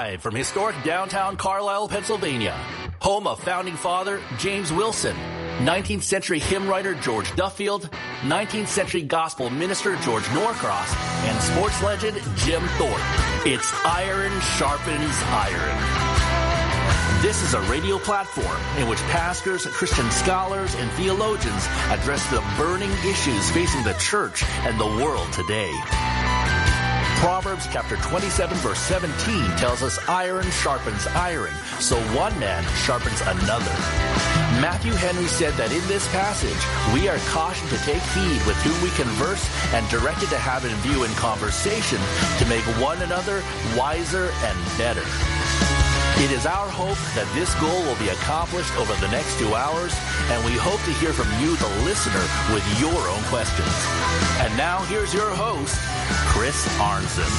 Live from historic downtown Carlisle, Pennsylvania, home of founding father James Wilson, 19th century hymn writer George Duffield, 19th century gospel minister George Norcross, and sports legend Jim Thorpe. It's Iron Sharpens Iron. This is a radio platform in which pastors, Christian scholars, and theologians address the burning issues facing the church and the world today. Proverbs chapter 27 verse 17 tells us iron sharpens iron, so one man sharpens another. Matthew Henry said that in this passage, we are cautioned to take heed with whom we converse and directed to have in view in conversation to make one another wiser and better. It is our hope that this goal will be accomplished over the next 2 hours, and we hope to hear from you, the listener, with your own questions. And now here's your host, Chris Arnzen.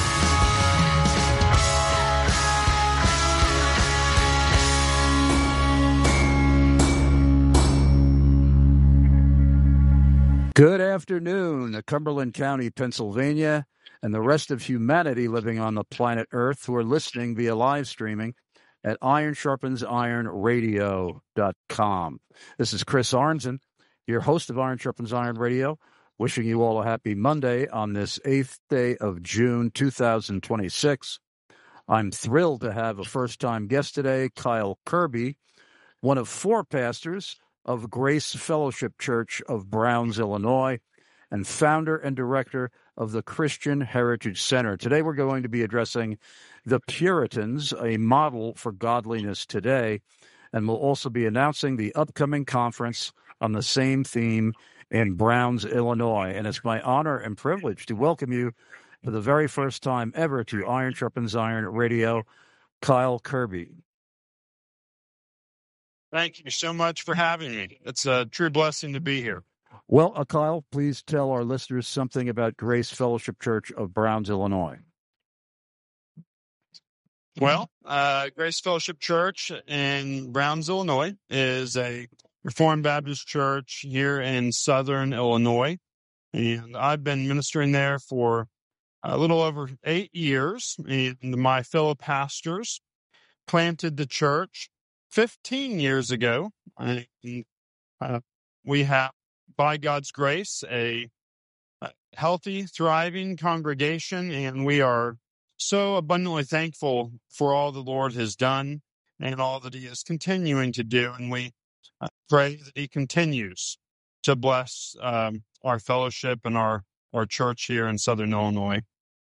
Good afternoon, Cumberland County, Pennsylvania, and the rest of humanity living on the planet Earth who are listening via live streaming at ironsharpensironradio.com. This is Chris Arnzen, your host of Iron Sharpens Iron Radio, wishing you all a happy Monday on this 8th day of June, 2026. I'm thrilled to have a first-time guest today, Kyle Kirby, one of 4 pastors of Grace Fellowship Church of Browns, Illinois, and founder and director of the Christian Heritage Center. Today we're going to be addressing the Puritans, a model for godliness today, and we'll also be announcing the upcoming conference on the same theme in Browns, Illinois. And it's my honor and privilege to welcome you for the very first time ever to Iron Sharpens Iron Radio, Kyle Kirby. Thank you so much for having me. It's a true blessing to be here. Well, Kyle, please tell our listeners something about Grace Fellowship Church of Browns, Illinois. Well, Grace Fellowship Church in Browns, Illinois is a Reformed Baptist church here in southern Illinois. And I've been ministering there for a little over 8 years. And my fellow pastors planted the church 15 years ago. And we have, by God's grace, a healthy, thriving congregation, and we are so abundantly thankful for all the Lord has done and all that He is continuing to do. And we pray that He continues to bless our fellowship and our church here in Southern Illinois.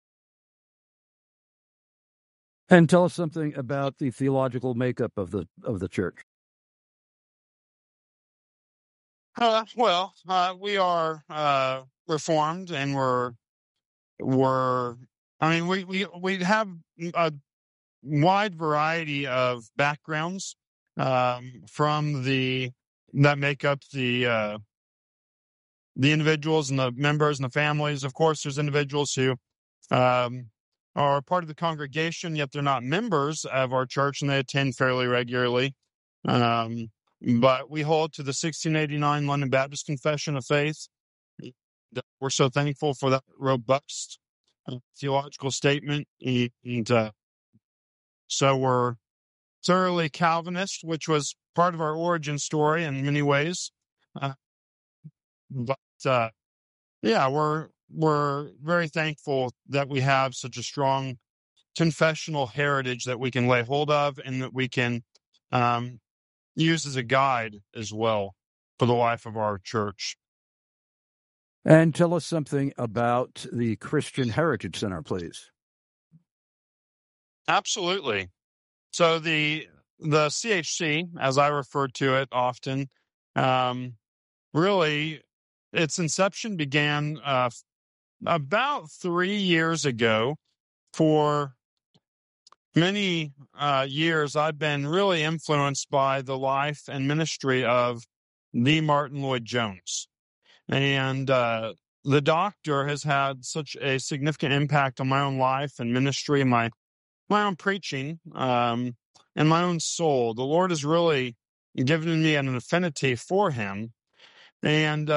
And tell us something about the theological makeup of the church. We are Reformed, and we have a wide variety of backgrounds that make up the individuals and the members and the families. Of course, there's individuals who are part of the congregation, yet they're not members of our church, and they attend fairly regularly. But we hold to the 1689 London Baptist Confession of Faith. We're so thankful for that robust theological statement. And so we're thoroughly Calvinist, which was part of our origin story in many ways. We're very thankful that we have such a strong confessional heritage that we can lay hold of and that we can use as a guide as well for the life of our church. And tell us something about the Christian Heritage Center, please. Absolutely. So the CHC, as I refer to it often, really, its inception began about 3 years ago. For many years, I've been really influenced by the life and ministry of the Martin Lloyd-Jones. And the doctor has had such a significant impact on my own life and ministry and my own preaching and my own soul. The Lord has really given me an affinity for him. And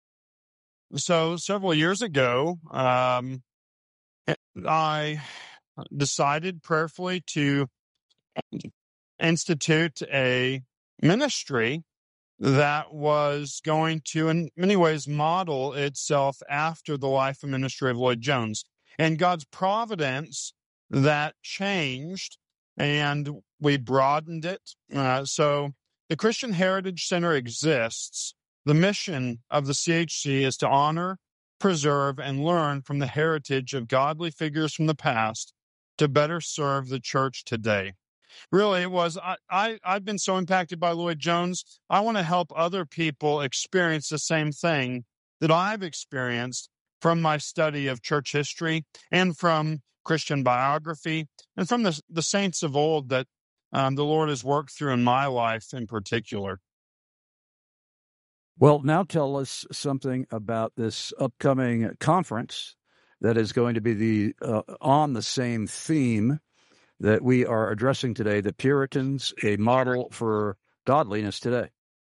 so several years ago, I decided prayerfully to institute a ministry that was going to, in many ways, model itself after the life and ministry of Lloyd Jones. And God's providence, that changed, and we broadened it. So the Christian Heritage Center exists. The mission of the CHC is to honor, preserve, and learn from the heritage of godly figures from the past to better serve the church today. Really, it was, I've been so impacted by Lloyd Jones. I want to help other people experience the same thing that I've experienced from my study of church history and from Christian biography and from the saints of old that the Lord has worked through in my life in particular. Well, now tell us something about this upcoming conference that is going to be on the same theme that we are addressing today, the Puritans, a model for godliness today.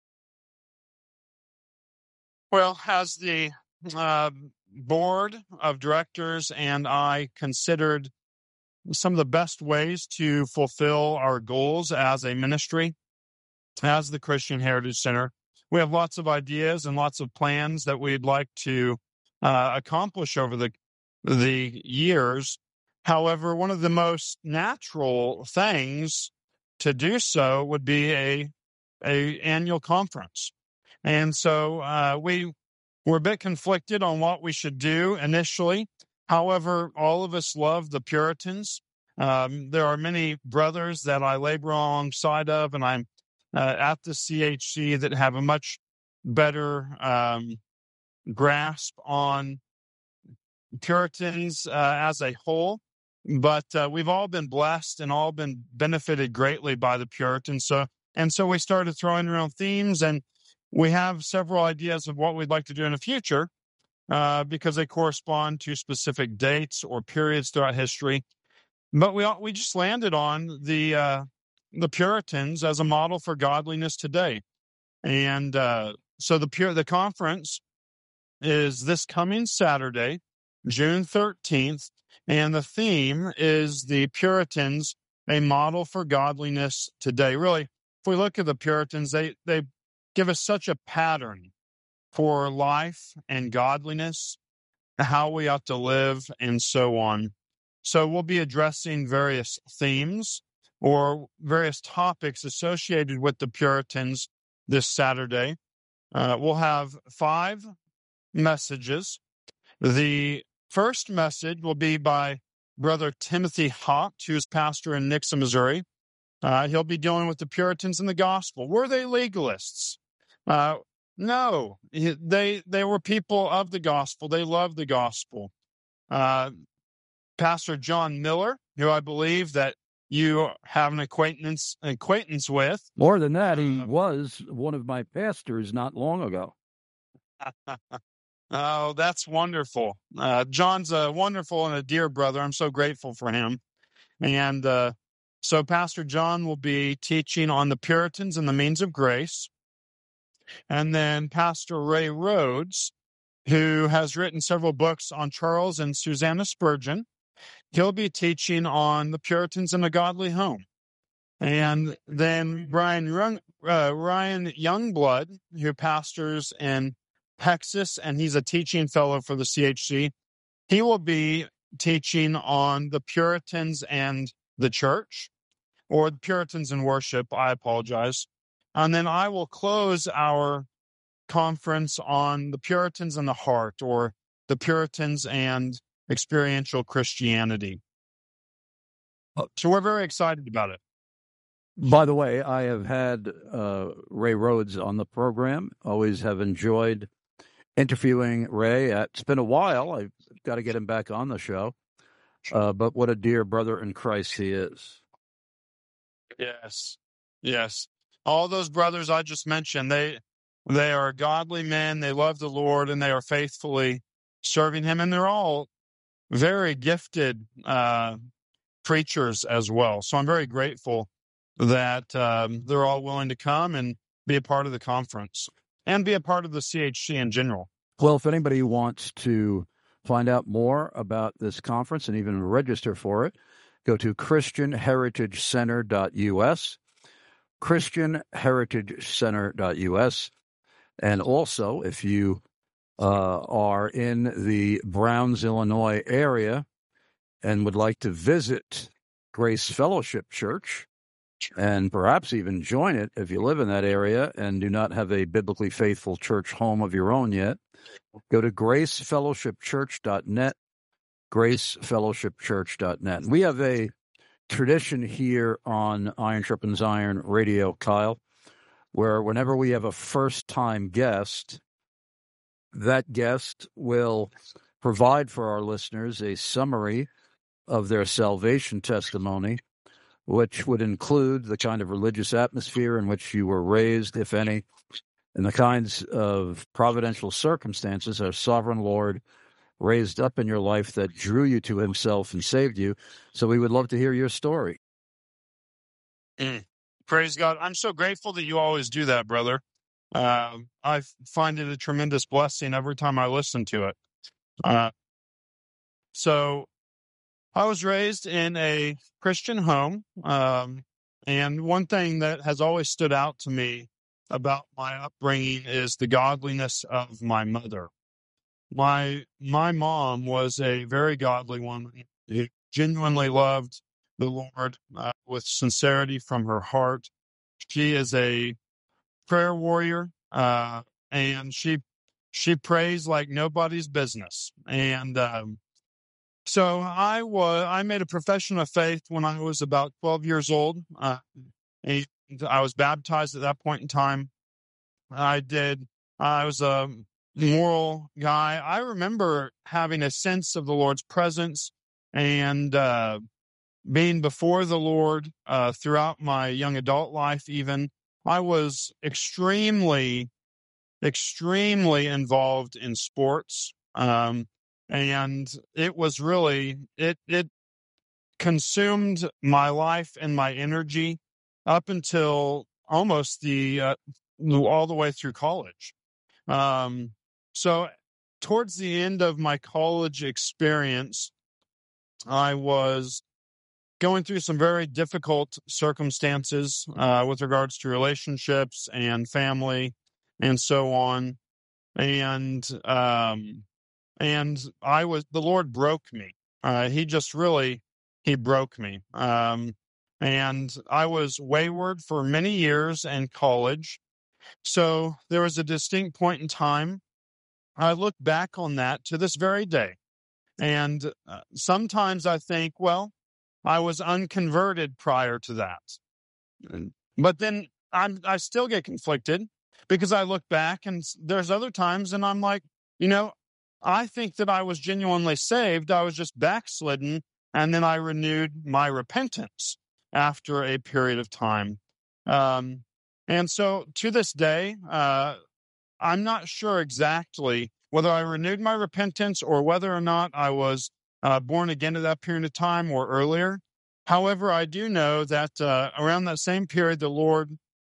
Well, as the board of directors and I considered some of the best ways to fulfill our goals as a ministry, as the Christian Heritage Center, we have lots of ideas and lots of plans that we'd like to accomplish over the years. However, one of the most natural things to do so would be a annual conference. And so we were a bit conflicted on what we should do initially. However, all of us love the Puritans. There are many brothers that I labor alongside of, and I'm at the CHC that have a much better grasp on Puritans as a whole. But we've all been blessed and all been benefited greatly by the Puritans. So we started throwing around themes, and we have several ideas of what we'd like to do in the future because they correspond to specific dates or periods throughout history. But we just landed on the Puritans as a model for godliness today. And so the conference is this coming Saturday, June 13th, and the theme is the Puritans, a model for godliness today. Really, if we look at the Puritans, they give us such a pattern for life and godliness, how we ought to live, and so on. So we'll be addressing various themes or various topics associated with the Puritans this Saturday. We'll have 5 messages. The first message will be by Brother Timothy Haupt, who's pastor in Nixa, Missouri. He'll be dealing with the Puritans and the gospel. Were they legalists? No, they were people of the gospel. They loved the gospel. Pastor John Miller, who I believe that you have an acquaintance with. More than that, he was one of my pastors not long ago. Oh, that's wonderful. John's a wonderful and a dear brother. I'm so grateful for him. And so Pastor John will be teaching on the Puritans and the means of grace. And then Pastor Ray Rhodes, who has written several books on Charles and Susanna Spurgeon, he'll be teaching on the Puritans and a godly home. And then Ryan Youngblood, who pastors in Texas, and he's a teaching fellow for the CHC. He will be teaching on the Puritans and the church, or the Puritans and worship, I apologize. And then I will close our conference on the Puritans and the heart, or the Puritans and experiential Christianity. So we're very excited about it. By the way, I have had Ray Rhodes on the program. Always have enjoyed interviewing Ray. It's been a while. I've got to get him back on the show. But what a dear brother in Christ he is. Yes. All those brothers I just mentioned, they are godly men. They love the Lord, and they are faithfully serving him. And they're all very gifted preachers as well. So I'm very grateful that they're all willing to come and be a part of the conference and be a part of the CHC in general. Well, if anybody wants to find out more about this conference and even register for it, go to ChristianHeritageCenter.us, ChristianHeritageCenter.us. And also, if you are in the Browns, Illinois area and would like to visit Grace Fellowship Church and perhaps even join it if you live in that area and do not have a biblically faithful church home of your own yet, go to gracefellowshipchurch.net, gracefellowshipchurch.net. We have a tradition here on Iron Sharpens Iron Radio, Kyle, where whenever we have a first-time guest, that guest will provide for our listeners a summary of their salvation testimony, which would include the kind of religious atmosphere in which you were raised, if any, and the kinds of providential circumstances our sovereign Lord raised up in your life that drew you to himself and saved you. So we would love to hear your story. Praise God. I'm so grateful that you always do that, brother. I find it a tremendous blessing every time I listen to it. So I was raised in a Christian home, and one thing that has always stood out to me about my upbringing is the godliness of my mother. My mom was a very godly woman who genuinely loved the Lord with sincerity from her heart. She is a prayer warrior, and she prays like nobody's business. And so I made a profession of faith when I was about 12 years old. And I was baptized at that point in time. I was a moral guy. I remember having a sense of the Lord's presence and being before the Lord throughout my young adult life even. I was extremely, extremely involved in sports. And it was really, it consumed my life and my energy up until almost all the way through college. So towards the end of my college experience, I was going through some very difficult circumstances with regards to relationships and family and so on. And the Lord broke me. He broke me. And I was wayward for many years in college. So there was a distinct point in time. I look back on that to this very day. And sometimes I think, well, I was unconverted prior to that. But then I still get conflicted because I look back and there's other times and I'm like, I think that I was genuinely saved. I was just backslidden. And then I renewed my repentance after a period of time. And so to this day, I'm not sure exactly whether I renewed my repentance or whether or not I was born again at that period of time or earlier. However, I do know that around that same period, the Lord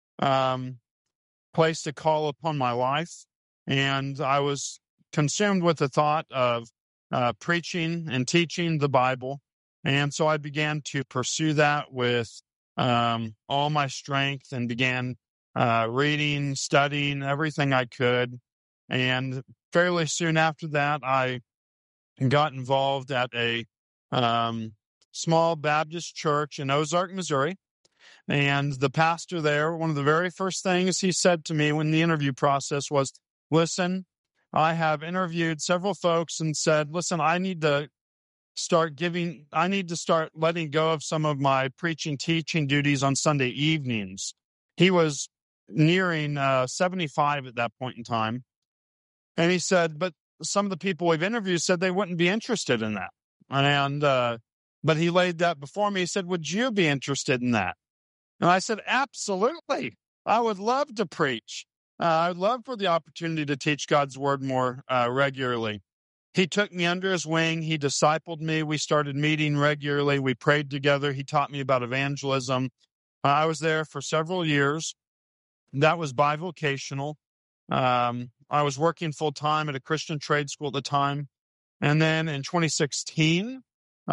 placed a call upon my life, and I was consumed with the thought of preaching and teaching the Bible. And so I began to pursue that with all my strength and began reading, studying everything I could. And fairly soon after that, I got involved at a small Baptist church in Ozark, Missouri. And the pastor there, one of the very first things he said to me when the interview process was, listen, I have interviewed several folks and said, listen, I need to start letting go of some of my preaching, teaching duties on Sunday evenings. He was nearing 75 at that point in time. And he said, but some of the people we've interviewed said they wouldn't be interested in that. And, but he laid that before me. He said, would you be interested in that? And I said, absolutely. I would love to preach. I'd love for the opportunity to teach God's word more regularly. He took me under his wing. He discipled me. We started meeting regularly. We prayed together. He taught me about evangelism. I was there for several years. That was bivocational. I was working full time at a Christian trade school at the time. And then in 2013,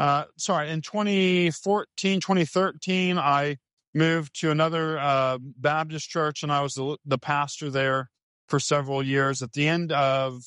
2013, I moved to another Baptist church, and I was the pastor there for several years. At the end of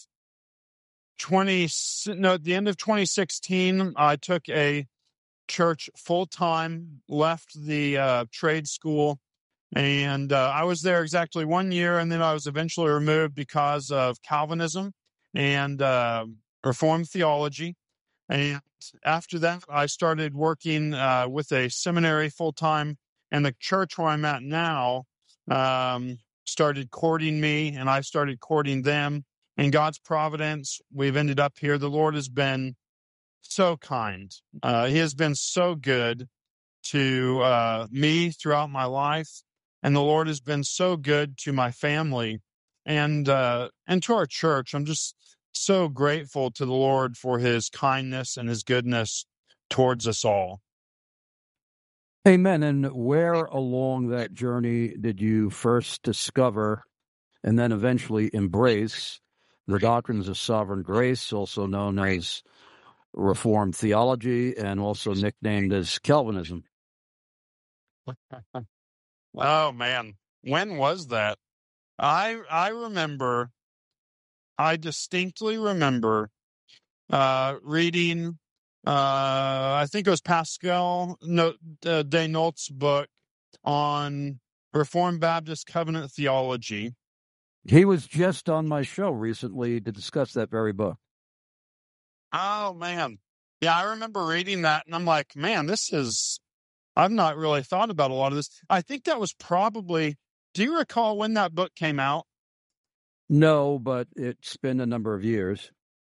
2016, I took a church full-time, left the trade school, and I was there exactly 1 year, and then I was eventually removed because of Calvinism and Reformed theology. And after that, I started working with a seminary full-time, and the church where I'm at now started courting me, and I started courting them. In God's providence, we've ended up here. The Lord has been so kind. He has been so good to me throughout my life, and the Lord has been so good to my family and to our church. I'm just so grateful to the Lord for his kindness and his goodness towards us all. Amen. And where along that journey did you first discover and then eventually embrace the doctrines of sovereign grace, also known as Reformed theology and also nicknamed as Calvinism? Oh, man. When was that? I distinctly remember reading, I think it was Pascal Desnolts' book on Reformed Baptist covenant theology. He was just on my show recently to discuss that very book. Oh, man. Yeah, I remember reading that, and I'm like, man, I've not really thought about a lot of this. I think that was probably, do you recall when that book came out? No, but it's been a number of years.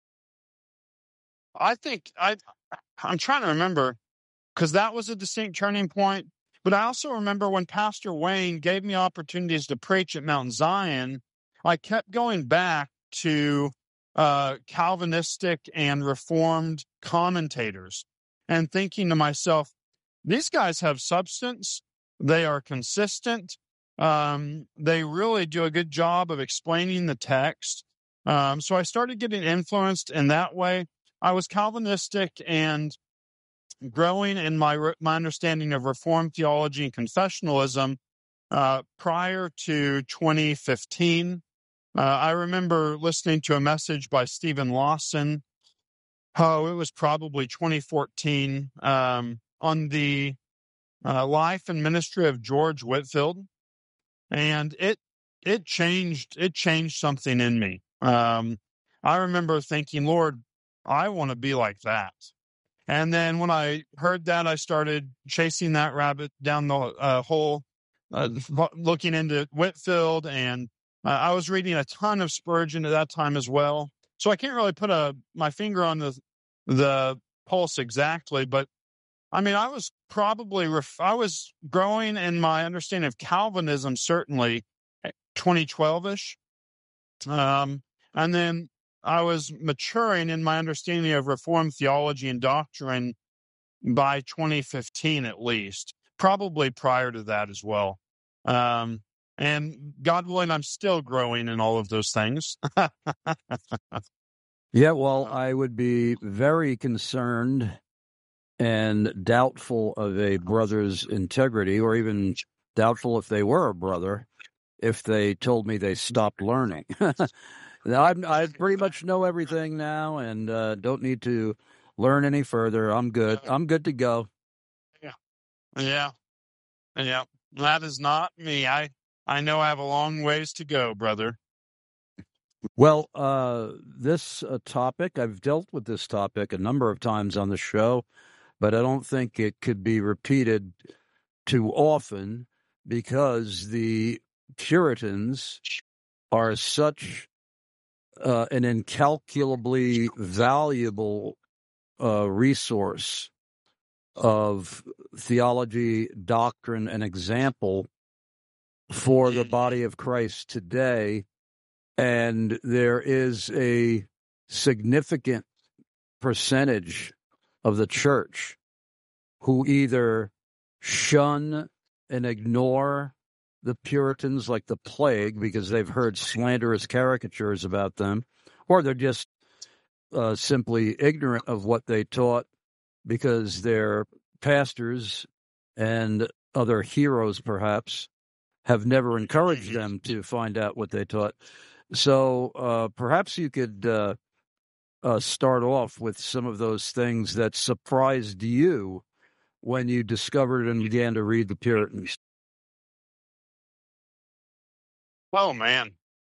I think I'm trying to remember, because that was a distinct turning point. But I also remember when Pastor Wayne gave me opportunities to preach at Mount Zion, I kept going back to Calvinistic and Reformed commentators and thinking to myself, these guys have substance. They are consistent. They really do a good job of explaining the text. So I started getting influenced in that way. I was Calvinistic and growing in my understanding of Reformed theology and confessionalism prior to 2015. I remember listening to a message by Stephen Lawson. Oh, it was probably 2014 on the life and ministry of George Whitefield, and it changed something in me. I remember thinking, Lord, I want to be like that. And then when I heard that, I started chasing that rabbit down the hole, looking into Whitefield, and I was reading a ton of Spurgeon at that time as well. So I can't really put my finger on the pulse exactly, but I mean, I was growing in my understanding of Calvinism, certainly 2012-ish. And then I was maturing in my understanding of Reformed theology and doctrine by 2015 at least, probably prior to that as well. And God willing, I'm still growing in all of those things. Yeah, well, I would be very concerned and doubtful of a brother's integrity, or even doubtful if they were a brother, if they told me they stopped learning. I pretty much know everything now and don't need to learn any further. I'm good. I'm good to go. Yeah. That is not me. I know I have a long ways to go, brother. Well, this topic, I've dealt with this topic a number of times on the show, but I don't think it could be repeated too often because the Puritans are such an incalculably valuable resource of theology, doctrine, and example for the body of Christ today. And there is a significant percentage of the church who either shun and ignore the Puritans like the plague because they've heard slanderous caricatures about them, or they're just simply ignorant of what they taught because their pastors and other heroes, perhaps, have never encouraged them to find out what they taught. So perhaps you could start off with some of those things that surprised you when you discovered and began to read the Puritans. Oh, man.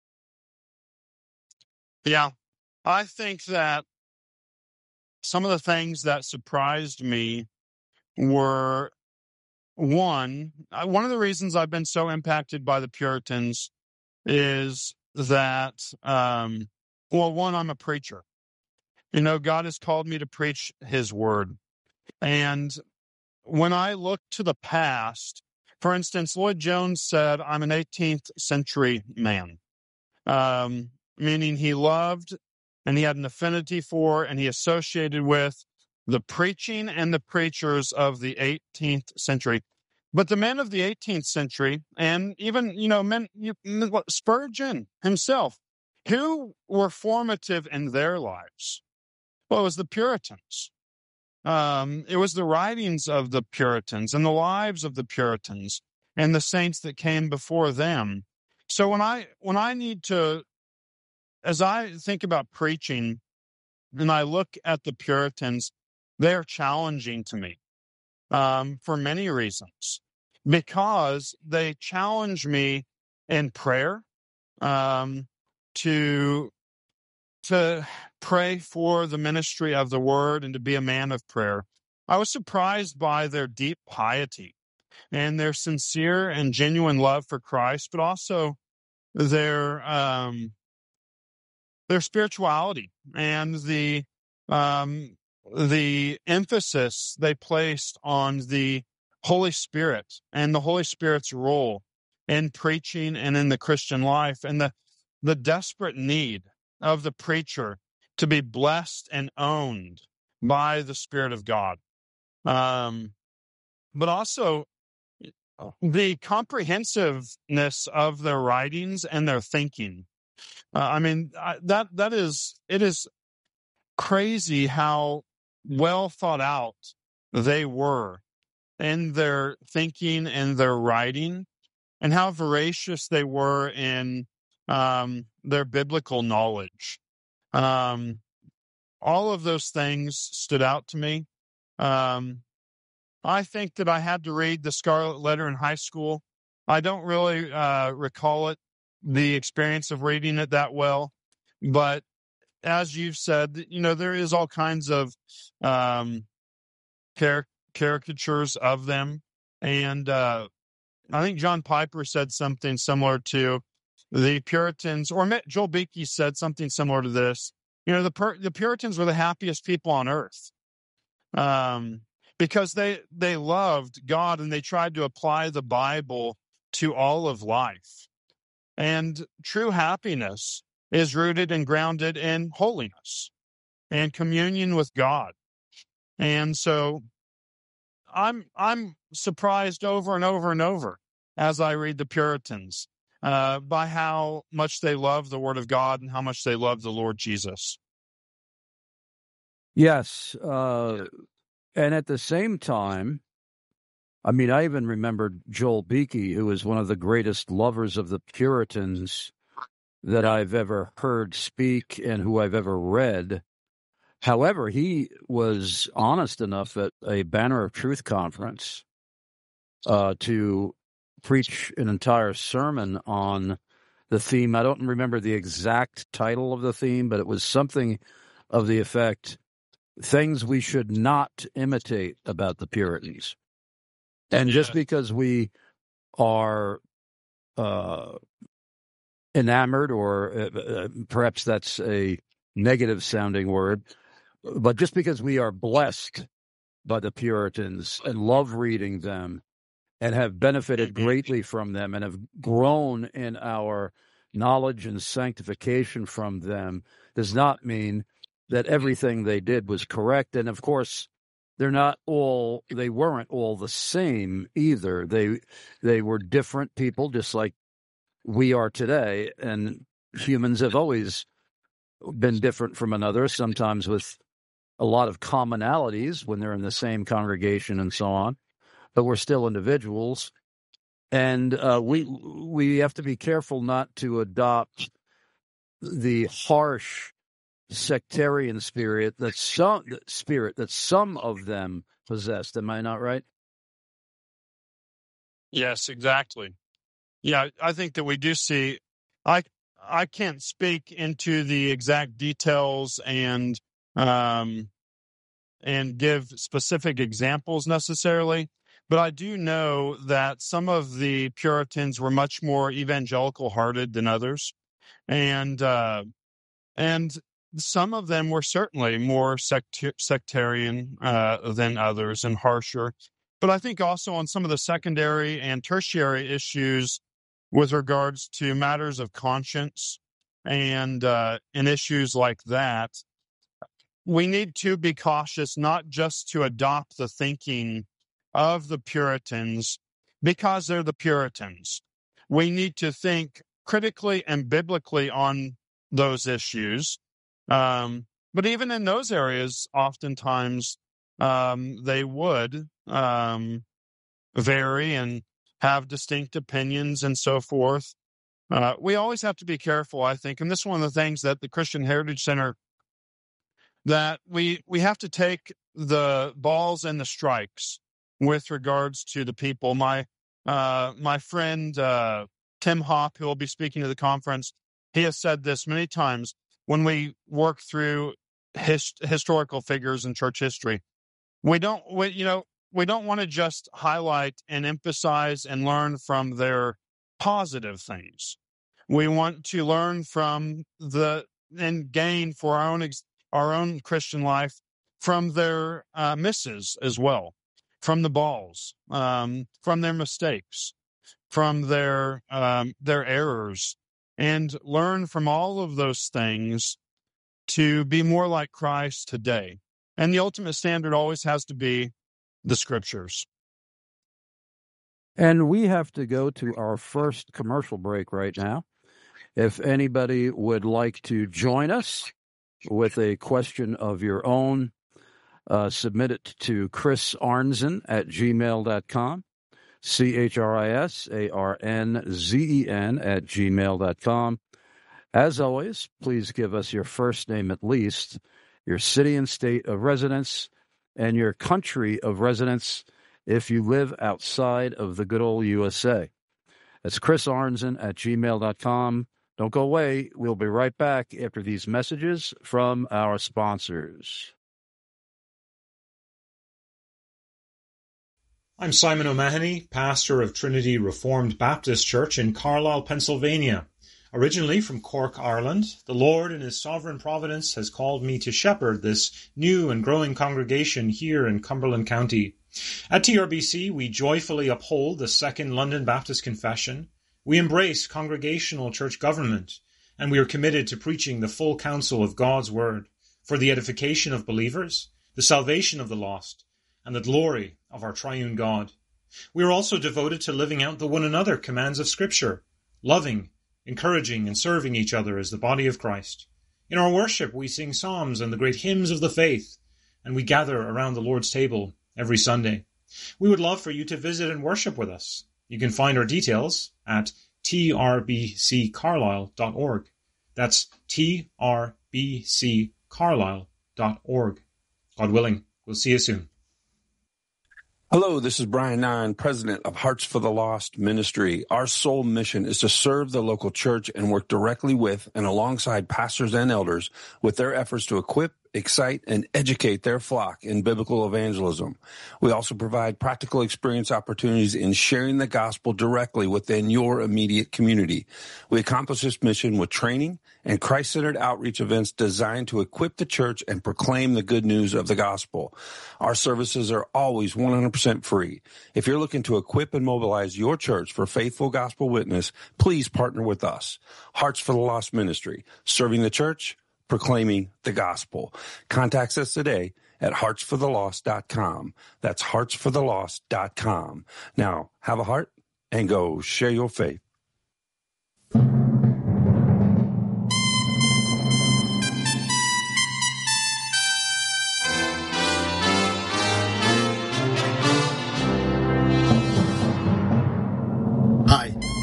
Yeah. I think that some of the things that surprised me were, one of the reasons I've been so impacted by the Puritans is that, one, I'm a preacher. God has called me to preach his word. And when I look to the past, for instance, Lloyd Jones said, I'm an 18th century man, meaning he loved and he had an affinity for and he associated with the preaching and the preachers of the 18th century. But the men of the 18th century, and even, Spurgeon himself, who were formative in their lives? Well, it was the Puritans. It was the writings of the Puritans and the lives of the Puritans and the saints that came before them. So when I need to, as I think about preaching and I look at the Puritans, they're challenging to me for many reasons, because they challenge me in prayer to pray for the ministry of the word and to be a man of prayer. I was surprised by their deep piety and their sincere and genuine love for Christ, but also their spirituality and the emphasis they placed on the Holy Spirit and the Holy Spirit's role in preaching and in the Christian life, and the desperate need of the preacher to be blessed and owned by the Spirit of God. But also the comprehensiveness of their writings and their thinking. It is crazy how well thought out they were in their thinking and their writing, and how voracious they were in their biblical knowledge. All of those things stood out to me. I think that I had to read The Scarlet Letter in high school. I don't really recall the experience of reading it that well, but as you've said, there is all kinds of caricatures of them, and I think John Piper said something similar to the Puritans, or Joel Beakey said something similar to this. The Puritans were the happiest people on earth, because they loved God and they tried to apply the Bible to all of life. And true happiness is rooted and grounded in holiness and communion with God. And so I'm surprised over and over and over as I read the Puritans by how much they love the Word of God and how much they love the Lord Jesus. Yes. And at the same time, I even remembered Joel Beakey, who is one of the greatest lovers of the Puritans that I've ever heard speak and who I've ever read. However, he was honest enough at a Banner of Truth conference to preach an entire sermon on the theme. I don't remember the exact title of the theme, but it was something of the effect, things we should not imitate about the Puritans. And just because we are enamored, or perhaps that's a negative sounding word, but just because we are blessed by the Puritans and love reading them and have benefited greatly from them and have grown in our knowledge and sanctification from them, does not mean that everything they did was correct. And of course, they weren't all the same either. They were different people, just like we are today. And humans have always been different from another, sometimes with a lot of commonalities when they're in the same congregation and so on, but we're still individuals. And we have to be careful not to adopt the harsh sectarian spirit that some of them possessed. Am I not right? Yes, exactly. Yeah, I think that we do see. I can't speak into the exact details and give specific examples necessarily, but I do know that some of the Puritans were much more evangelical-hearted than others, and some of them were certainly more sectarian than others and harsher. But I think also on some of the secondary and tertiary issues with regards to matters of conscience and issues like that, we need to be cautious not just to adopt the thinking of the Puritans because they're the Puritans. We need to think critically and biblically on those issues. But even in those areas, oftentimes they would vary and have distinct opinions and so forth. We always have to be careful, I think, and this is one of the things that the Christian Heritage Center, that we have to take the balls and the strikes with regards to the people. My friend Tim Hopp, who will be speaking to the conference, he has said this many times when we work through historical figures in church history. We don't want to just highlight and emphasize and learn from their positive things. We want to learn from and gain for our own Christian life from their misses as well, from the balls, from their mistakes, from their errors, and learn from all of those things to be more like Christ today. And the ultimate standard always has to be the Scriptures. And we have to go to our first commercial break right now. If anybody would like to join us with a question of your own, submit it to Chris Arnzen at gmail.com, ChrisArnzen at gmail.com. As always, please give us your first name at least, your city and state of residence, and your country of residence if you live outside of the good old USA. That's Chris Arnzen at gmail.com. Don't go away. We'll be right back after these messages from our sponsors. I'm Simon O'Mahony, pastor of Trinity Reformed Baptist Church in Carlisle, Pennsylvania. Originally from Cork, Ireland, the Lord in His sovereign providence has called me to shepherd this new and growing congregation here in Cumberland County. At TRBC, we joyfully uphold the Second London Baptist Confession. We embrace congregational church government, and we are committed to preaching the full counsel of God's Word for the edification of believers, the salvation of the lost, and the glory of our triune God. We are also devoted to living out the one another commands of Scripture, loving, encouraging, and serving each other as the body of Christ. In our worship, we sing psalms and the great hymns of the faith, and we gather around the Lord's table every Sunday. We would love for you to visit and worship with us. You can find our details at trbccarlisle.org. That's trbccarlisle.org. God willing, we'll see you soon. Hello, this is Brian Nine, president of Hearts for the Lost Ministry. Our sole mission is to serve the local church and work directly with and alongside pastors and elders with their efforts to equip, excite, and educate their flock in biblical evangelism. We also provide practical experience opportunities in sharing the gospel directly within your immediate community. We accomplish this mission with training and Christ-centered outreach events designed to equip the church and proclaim the good news of the gospel. Our services are always 100% free. If you're looking to equip and mobilize your church for faithful gospel witness, please partner with us. Hearts for the Lost Ministry, serving the church, proclaiming the gospel. Contact us today at heartsforthelost.com. That's heartsforthelost.com. Now, have a heart and go share your faith.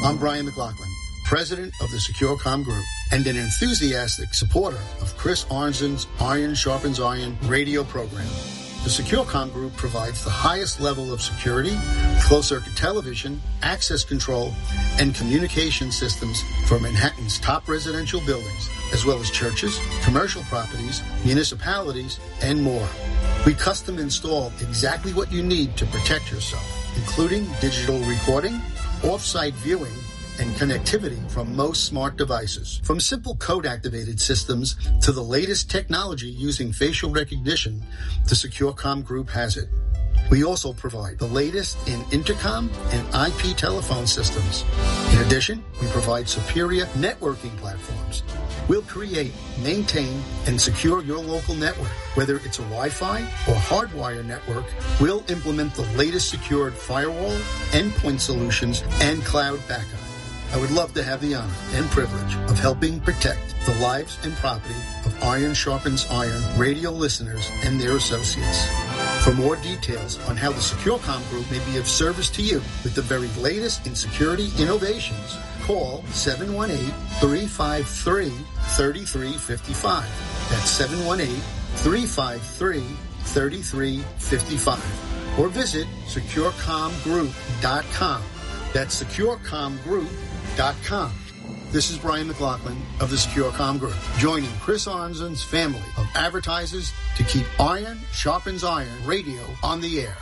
I'm Brian McLaughlin, president of the SecureCom Group and an enthusiastic supporter of Chris Arnzen's Iron Sharpens Iron radio program. The SecureCom Group provides the highest level of security, closed-circuit television, access control, and communication systems for Manhattan's top residential buildings, as well as churches, commercial properties, municipalities, and more. We custom install exactly what you need to protect yourself, including digital recording, off-site viewing, and connectivity from most smart devices. From simple code-activated systems to the latest technology using facial recognition, the SecureCom Group has it. We also provide the latest in intercom and IP telephone systems. In addition, we provide superior networking platforms. We'll create, maintain, and secure your local network. Whether it's a Wi-Fi or hardwire network, we'll implement the latest secured firewall, endpoint solutions, and cloud backup. I would love to have the honor and privilege of helping protect the lives and property of Iron Sharpens Iron radio listeners and their associates. For more details on how the SecureCom Group may be of service to you with the very latest in security innovations, call 718-353-3355. That's 718-353-3355. Or visit securecomgroup.com. That's securecomgroup.com. This is Brian McLaughlin of the SecureCom Group, joining Chris Arnzen's family of advertisers to keep Iron Sharpens Iron radio on the air.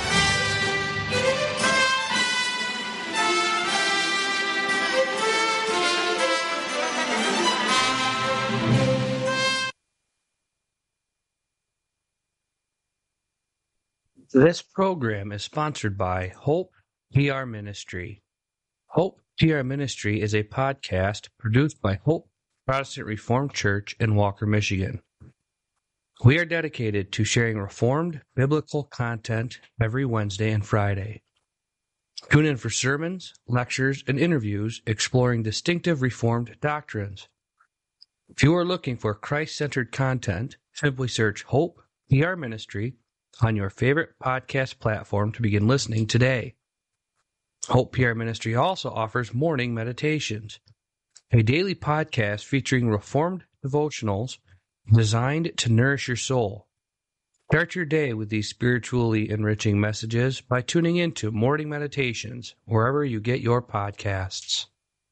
This program is sponsored by Hope PR Ministry. Hope PR Ministry is a podcast produced by Hope Protestant Reformed Church in Walker, Michigan. We are dedicated to sharing Reformed biblical content every Wednesday and Friday. Tune in for sermons, lectures, and interviews exploring distinctive Reformed doctrines. If you are looking for Christ-centered content, simply search Hope PR Ministry on your favorite podcast platform to begin listening today. Hope PR Ministry also offers morning meditations, a daily podcast featuring Reformed devotionals designed to nourish your soul. Start your day with these spiritually enriching messages by tuning into Morning Meditations wherever you get your podcasts.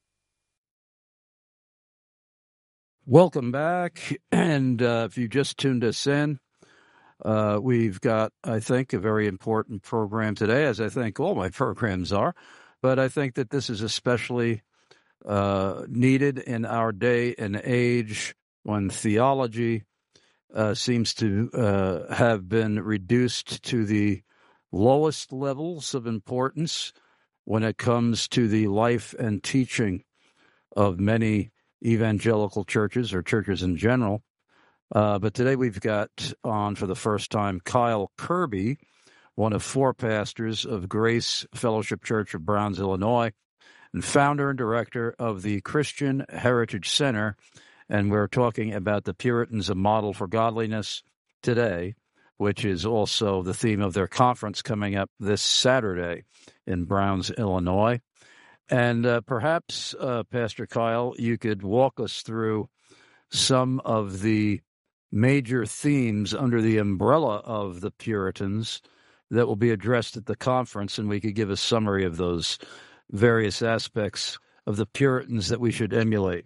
Welcome back, and if you just tuned us in, we've got, I think, a very important program today, as I think all my programs are, but I think that this is especially needed in our day and age when theology seems to have been reduced to the lowest levels of importance when it comes to the life and teaching of many evangelical churches or churches in general. But today we've got on for the first time Kyle Kirby, one of four pastors of Grace Fellowship Church of Browns, Illinois, and founder and director of the Christian Heritage Center. And we're talking about the Puritans, a model for godliness today, which is also the theme of their conference coming up this Saturday in Browns, Illinois. And perhaps, Pastor Kyle, you could walk us through some of the major themes under the umbrella of the Puritans that will be addressed at the conference, and we could give a summary of those various aspects of the Puritans that we should emulate.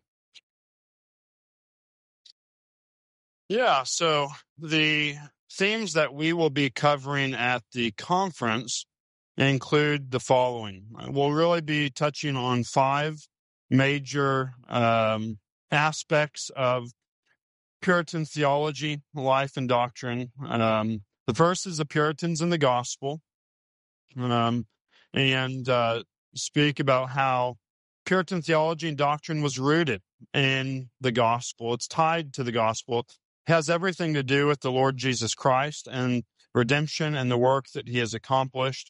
Yeah, so the themes that we will be covering at the conference include the following. We'll really be touching on five major aspects of Puritan theology, life, and doctrine. The first is the Puritans and the gospel, and speak about how Puritan theology and doctrine was rooted in the gospel. It's tied to the gospel. It has everything to do with the Lord Jesus Christ and redemption and the work that he has accomplished.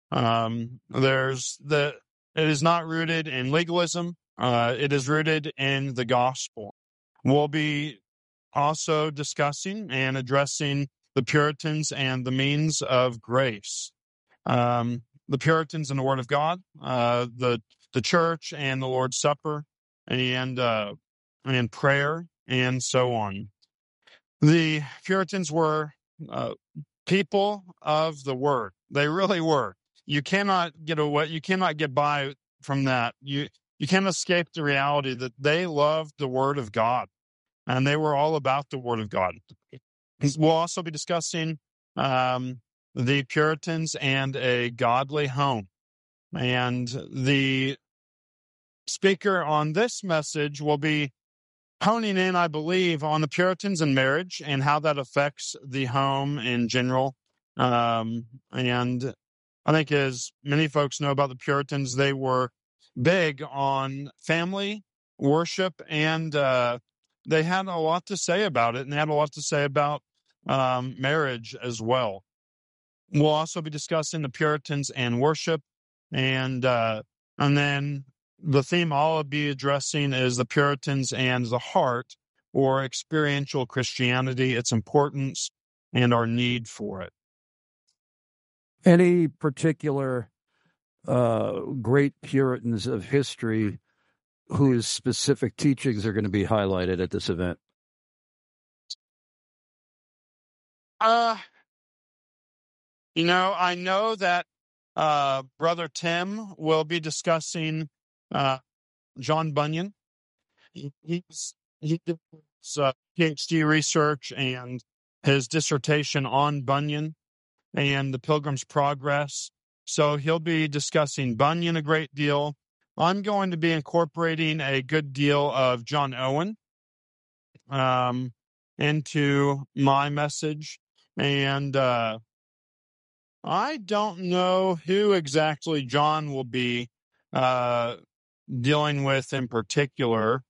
It is not rooted in legalism. It is rooted in the gospel. We'll be also discussing and addressing the Puritans and the means of grace. The Puritans and the Word of God, the the church and the Lord's Supper and prayer and so on. The Puritans were people of the Word. They really were. You cannot get away. You cannot get by from that. You can't escape the reality that they loved the Word of God, and they were all about the Word of God. We'll also be discussing the Puritans and a godly home. And the speaker on this message will be honing in, I believe, on the Puritans and marriage and how that affects the home in general. And I think, as many folks know about the Puritans, they were big on family, worship, and they had a lot to say about it, and they had a lot to say about marriage as well. We'll also be discussing the Puritans and worship, and then the theme I'll be addressing is the Puritans and the heart, or experiential Christianity, its importance, and our need for it. Any particular great Puritans of history whose specific teachings are going to be highlighted at this event? I know that Brother Tim will be discussing John Bunyan. He did his PhD research and his dissertation on Bunyan and the Pilgrim's Progress. So he'll be discussing Bunyan a great deal. I'm going to be incorporating a good deal of John Owen into my message. And I don't know who exactly John will be dealing with in particular.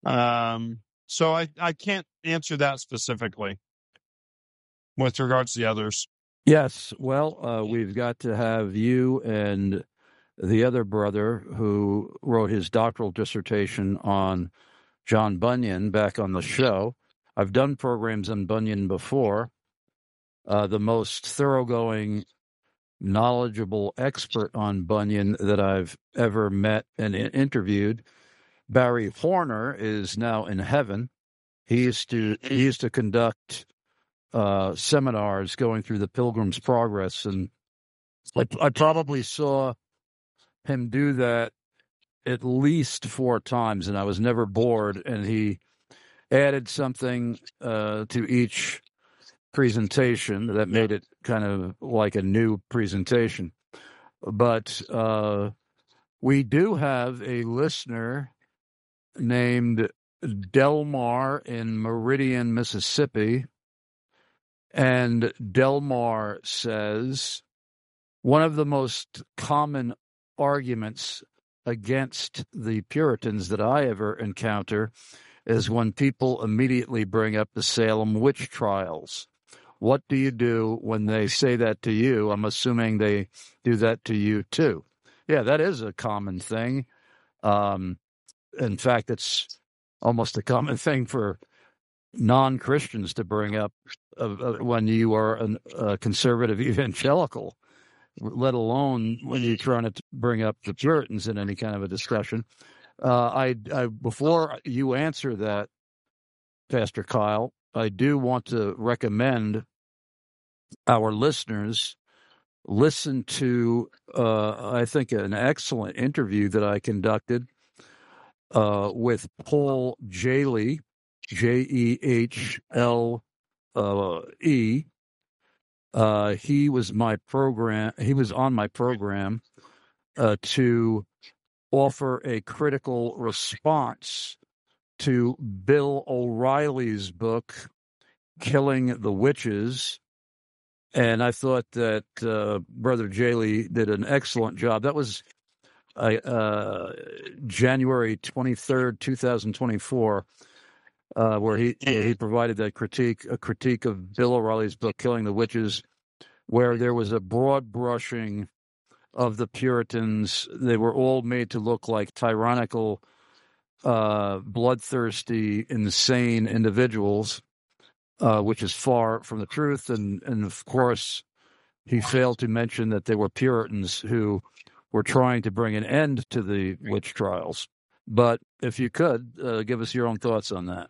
So I can't answer that specifically with regards to the others. Yes. Well, we've got to have you and the other brother who wrote his doctoral dissertation on John Bunyan back on the show. I've done programs on Bunyan before. The most thoroughgoing, knowledgeable expert on Bunyan that I've ever met and interviewed, Barry Horner, is now in heaven. He used to conduct seminars going through the Pilgrim's Progress, and I probably saw him do that at least 4 times, and I was never bored. And he added something to each presentation that made it kind of like a new presentation. But we do have a listener named Delmar in Meridian, Mississippi. And Delmar says, one of the most common arguments against the Puritans that I ever encounter is when people immediately bring up the Salem witch trials. What do you do when they say that to you? I'm assuming they do that to you too. Yeah, that is a common thing. In fact, it's almost a common thing for non-Christians to bring up when you are a conservative evangelical, let alone when you're trying to bring up the Puritans in any kind of a discussion. I before you answer that, Pastor Kyle, I do want to recommend our listeners listen to, I think, an excellent interview that I conducted with Paul Jehle, Jehle. He was on my program to offer a critical response to Bill O'Reilly's book, Killing the Witches. And I thought that Brother Jehle did an excellent job. That was January 23rd, 2024, where he provided that a critique of Bill O'Reilly's book, Killing the Witches, where there was a broad brushing of the Puritans. They were all made to look like tyrannical, bloodthirsty, insane individuals, which is far from the truth. And of course, he failed to mention that there were Puritans who were trying to bring an end to the witch trials. But if you could, give us your own thoughts on that.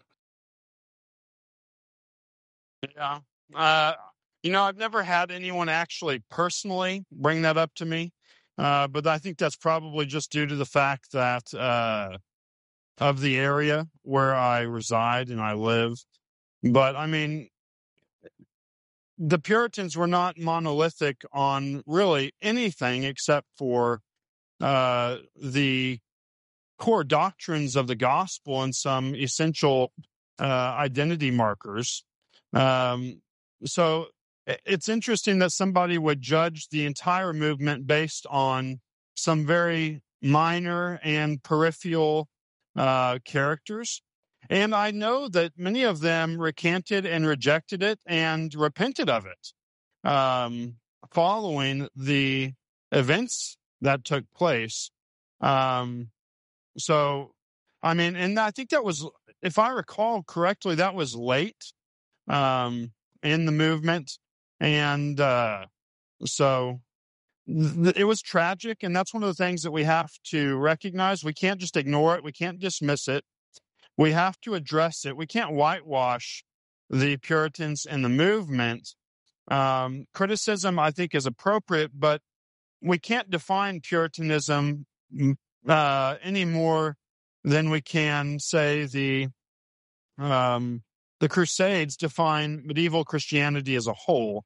Yeah. I've never had anyone actually personally bring that up to me. But I think that's probably just due to the fact that of the area where I reside and I live. But I mean, the Puritans were not monolithic on really anything except for the core doctrines of the gospel and some essential identity markers. So it's interesting that somebody would judge the entire movement based on some very minor and peripheral characters. And I know that many of them recanted and rejected it and repented of it following the events that took place. So, I mean, and I think that was, if I recall correctly, that was late in the movement. And so it was tragic. And that's one of the things that we have to recognize. We can't just ignore it. We can't dismiss it. We have to address it. We can't whitewash the Puritans and the movement. Criticism, I think, is appropriate, but we can't define Puritanism any more than we can say the Crusades define medieval Christianity as a whole.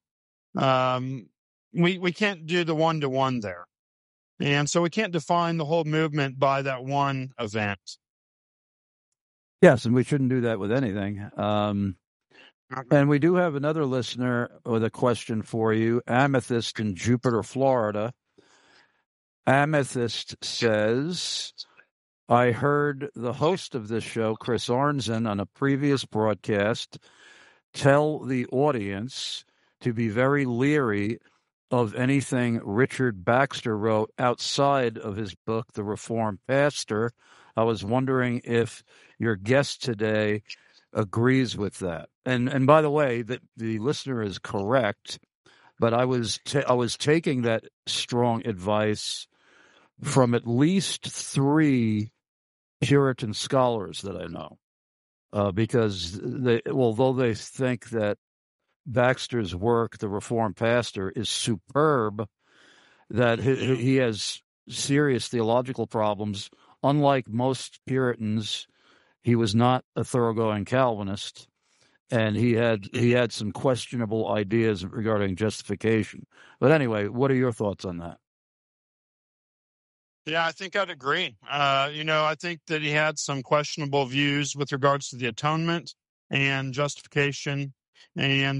We can't do the one-to-one there. And so we can't define the whole movement by that one event. Yes, and we shouldn't do that with anything. And we do have another listener with a question for you, Amethyst in Jupiter, Florida. Amethyst says, I heard the host of this show, Chris Arnzen, on a previous broadcast, tell the audience to be very leery of anything Richard Baxter wrote outside of his book, The Reformed Pastor. I was wondering if your guest today agrees with that. And by the way, the listener is correct, but I was taking that strong advice from at least 3 Puritan scholars that I know, because although they think that Baxter's work, The Reformed Pastor, is superb, that he has serious theological problems. Unlike most Puritans, he was not a thoroughgoing Calvinist, and he had some questionable ideas regarding justification. But anyway, what are your thoughts on that? Yeah, I think I'd agree. I think that he had some questionable views with regards to the atonement and justification. And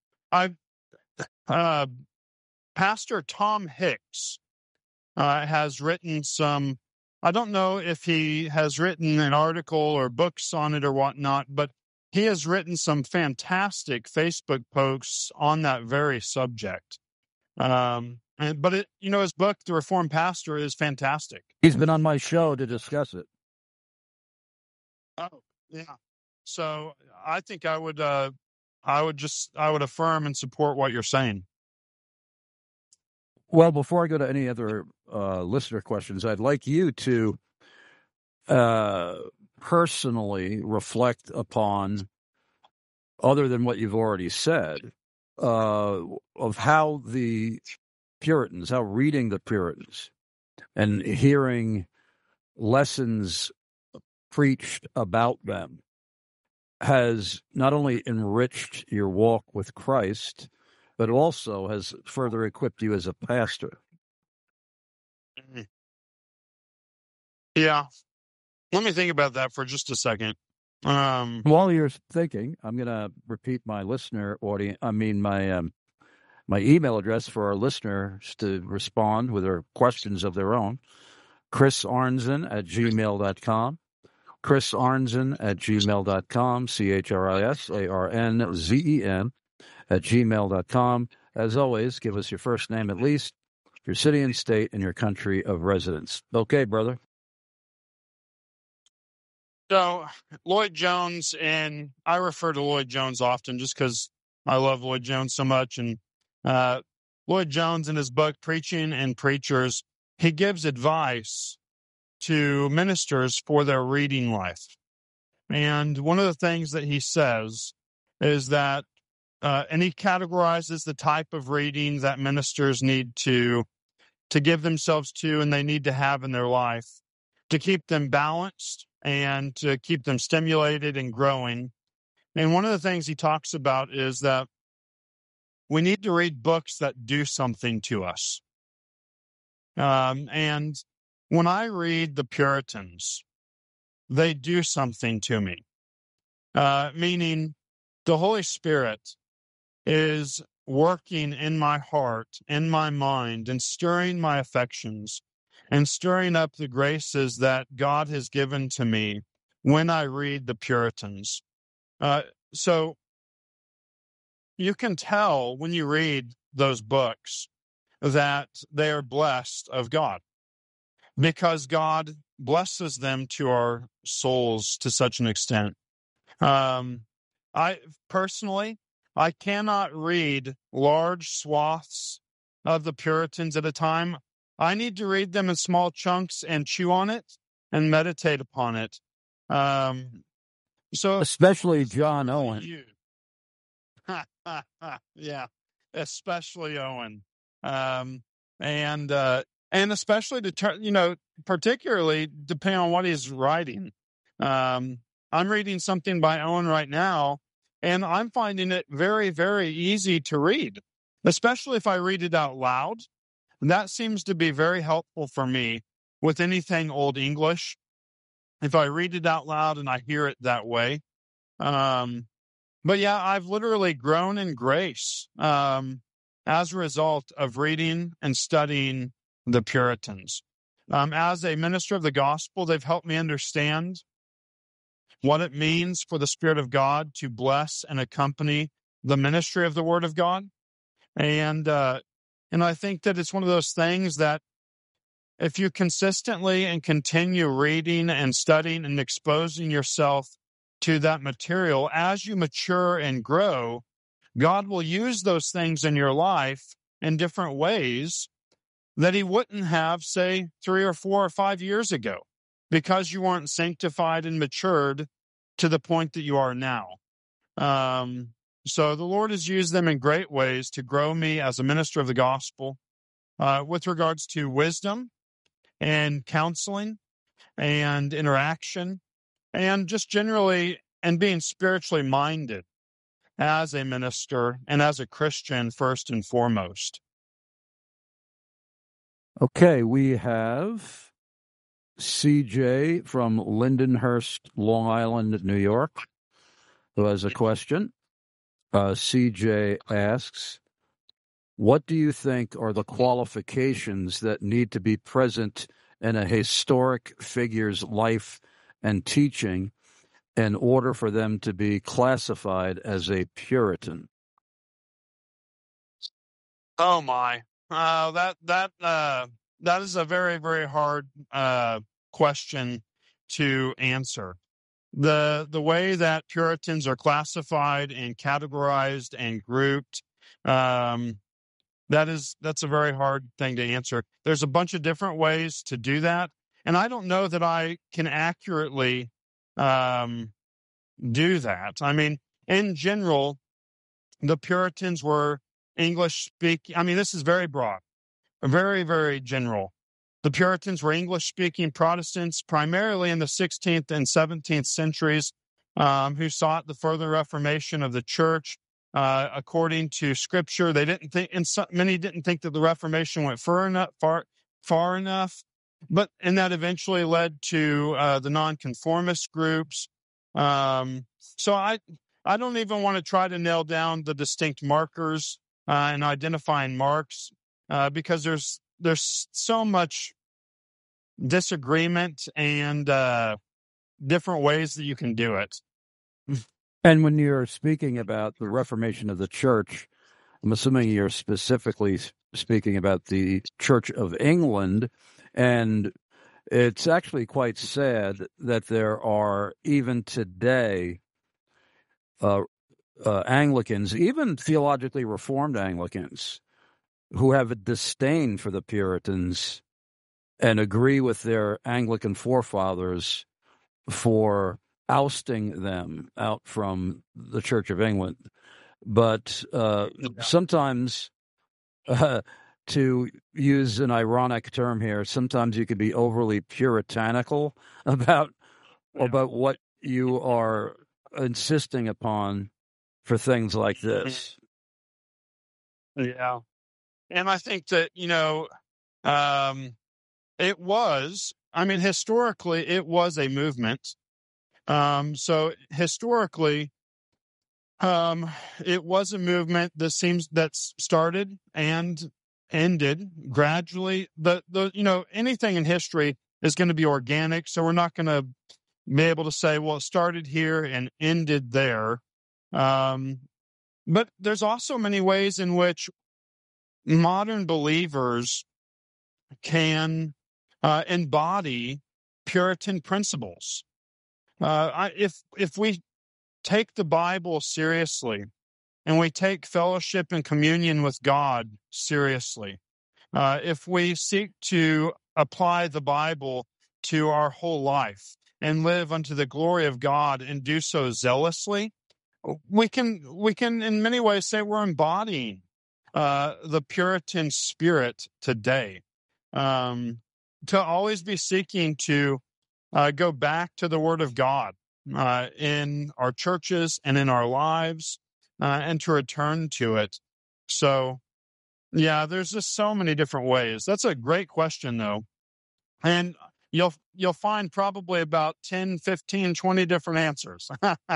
Pastor Tom Hicks has written some, I don't know if he has written an article or books on it or whatnot, but he has written some fantastic Facebook posts on that very subject. But his book, The Reformed Pastor, is fantastic. He's been on my show to discuss it. Oh, yeah. So I think I would affirm and support what you're saying. Well, before I go to any other listener questions, I'd like you to personally reflect upon, other than what you've already said, of how the Puritans, how reading the Puritans and hearing lessons preached about them has not only enriched your walk with Christ, but also has further equipped you as a pastor. Yeah. Let me think about that for just a second. While you're thinking, I'm going to repeat my listener audience. My email address for our listeners to respond with their questions of their own. chrisarnzen@gmail.com. chrisarnzen@gmail.com. CHRISARNZEN@gmail.com. As always, give us your first name at least, your city and state, and your country of residence. Okay, brother. So, Lloyd Jones, and I refer to Lloyd Jones often just because I love Lloyd Jones so much. And Lloyd Jones, in his book, Preaching and Preachers, he gives advice to ministers for their reading life. And one of the things that he says is that, and he categorizes the type of reading that ministers need to give themselves to and they need to have in their life to keep them balanced and to keep them stimulated and growing. And one of the things he talks about is that we need to read books that do something to us. And when I read the Puritans, they do something to me, meaning the Holy Spirit is working in my heart, in my mind, and stirring my affections and stirring up the graces that God has given to me when I read the Puritans. So you can tell when you read those books that they are blessed of God, because God blesses them to our souls to such an extent. I personally, I cannot read large swaths of the Puritans at a time. I need to read them in small chunks and chew on it and meditate upon it. So especially John Owen. Yeah, especially Owen. And especially particularly depending on what he's writing. I'm reading something by Owen right now, and I'm finding it very, very easy to read, especially if I read it out loud. That seems to be very helpful for me with anything Old English, if I read it out loud and I hear it that way. But yeah, I've literally grown in grace as a result of reading and studying the Puritans. As a minister of the gospel, they've helped me understand what it means for the Spirit of God to bless and accompany the ministry of the Word of God. And I think that it's one of those things that if you consistently and continue reading and studying and exposing yourself to that material, as you mature and grow, God will use those things in your life in different ways that he wouldn't have, say, 3 or 4 or 5 years ago, because you weren't sanctified and matured to the point that you are now. So the Lord has used them in great ways to grow me as a minister of the gospel with regards to wisdom and counseling and interaction and just generally and being spiritually minded as a minister and as a Christian first and foremost. Okay, we have CJ from Lindenhurst, Long Island, New York, who has a question. CJ asks, what do you think are the qualifications that need to be present in a historic figure's life and teaching in order for them to be classified as a Puritan? Oh my. That is a very, very hard question to answer. The way that Puritans are classified and categorized and grouped, that's a very hard thing to answer. There's a bunch of different ways to do that, and I don't know that I can accurately do that. I mean, in general, the Puritans were English speaking. I mean, this is very broad, very, very general. The Puritans were English-speaking Protestants, primarily in the 16th and 17th centuries, who sought the further reformation of the church according to Scripture. They didn't think, many didn't think that the Reformation went far enough, and that eventually led to the nonconformist groups. So I don't even want to try to nail down the distinct markers and identifying marks because there's so much disagreement and different ways that you can do it. And when you're speaking about the Reformation of the Church, I'm assuming you're specifically speaking about the Church of England, and it's actually quite sad that there are, even today, Anglicans, even theologically reformed Anglicans, who have a disdain for the Puritans and agree with their Anglican forefathers for ousting them out from the Church of England. But sometimes, to use an ironic term here, sometimes you could be overly puritanical about what you are insisting upon for things like this. Yeah. And I think that, it was, historically, it was a movement. So historically, it was a movement that started and ended gradually. Anything in history is going to be organic. So we're not going to be able to say, well, it started here and ended there. But there's also many ways in which modern believers can embody Puritan principles. If we take the Bible seriously and we take fellowship and communion with God seriously, if we seek to apply the Bible to our whole life and live unto the glory of God and do so zealously, we can in many ways say we're embodying the Puritan spirit today. To always be seeking to go back to the Word of God in our churches and in our lives, and to return to it. So, yeah, there's just so many different ways. That's a great question, though. And you'll find probably about 10, 15, 20 different answers.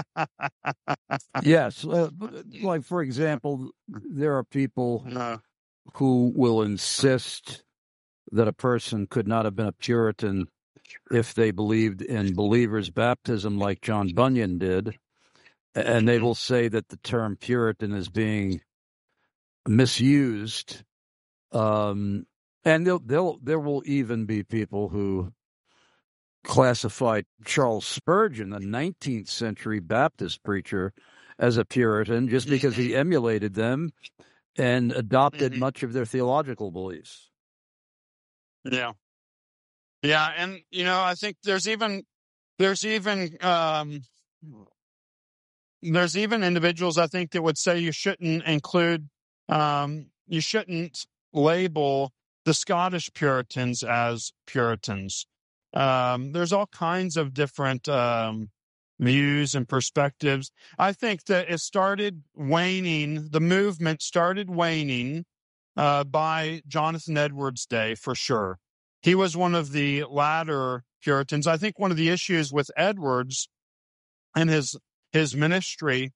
Yes. Like, for example, there are people who will insist that a person could not have been a Puritan if they believed in believer's baptism like John Bunyan did. And they will say that the term Puritan is being misused. And there will even be people who classified Charles Spurgeon, the 19th century Baptist preacher, as a Puritan just because he emulated them and adopted much of their theological beliefs. Yeah. Yeah. And, I think there's even individuals, I think, that would say you shouldn't label the Scottish Puritans as Puritans. There's all kinds of different views and perspectives. I think that the movement started waning by Jonathan Edwards' day, for sure. He was one of the latter Puritans. I think one of the issues with Edwards and his ministry,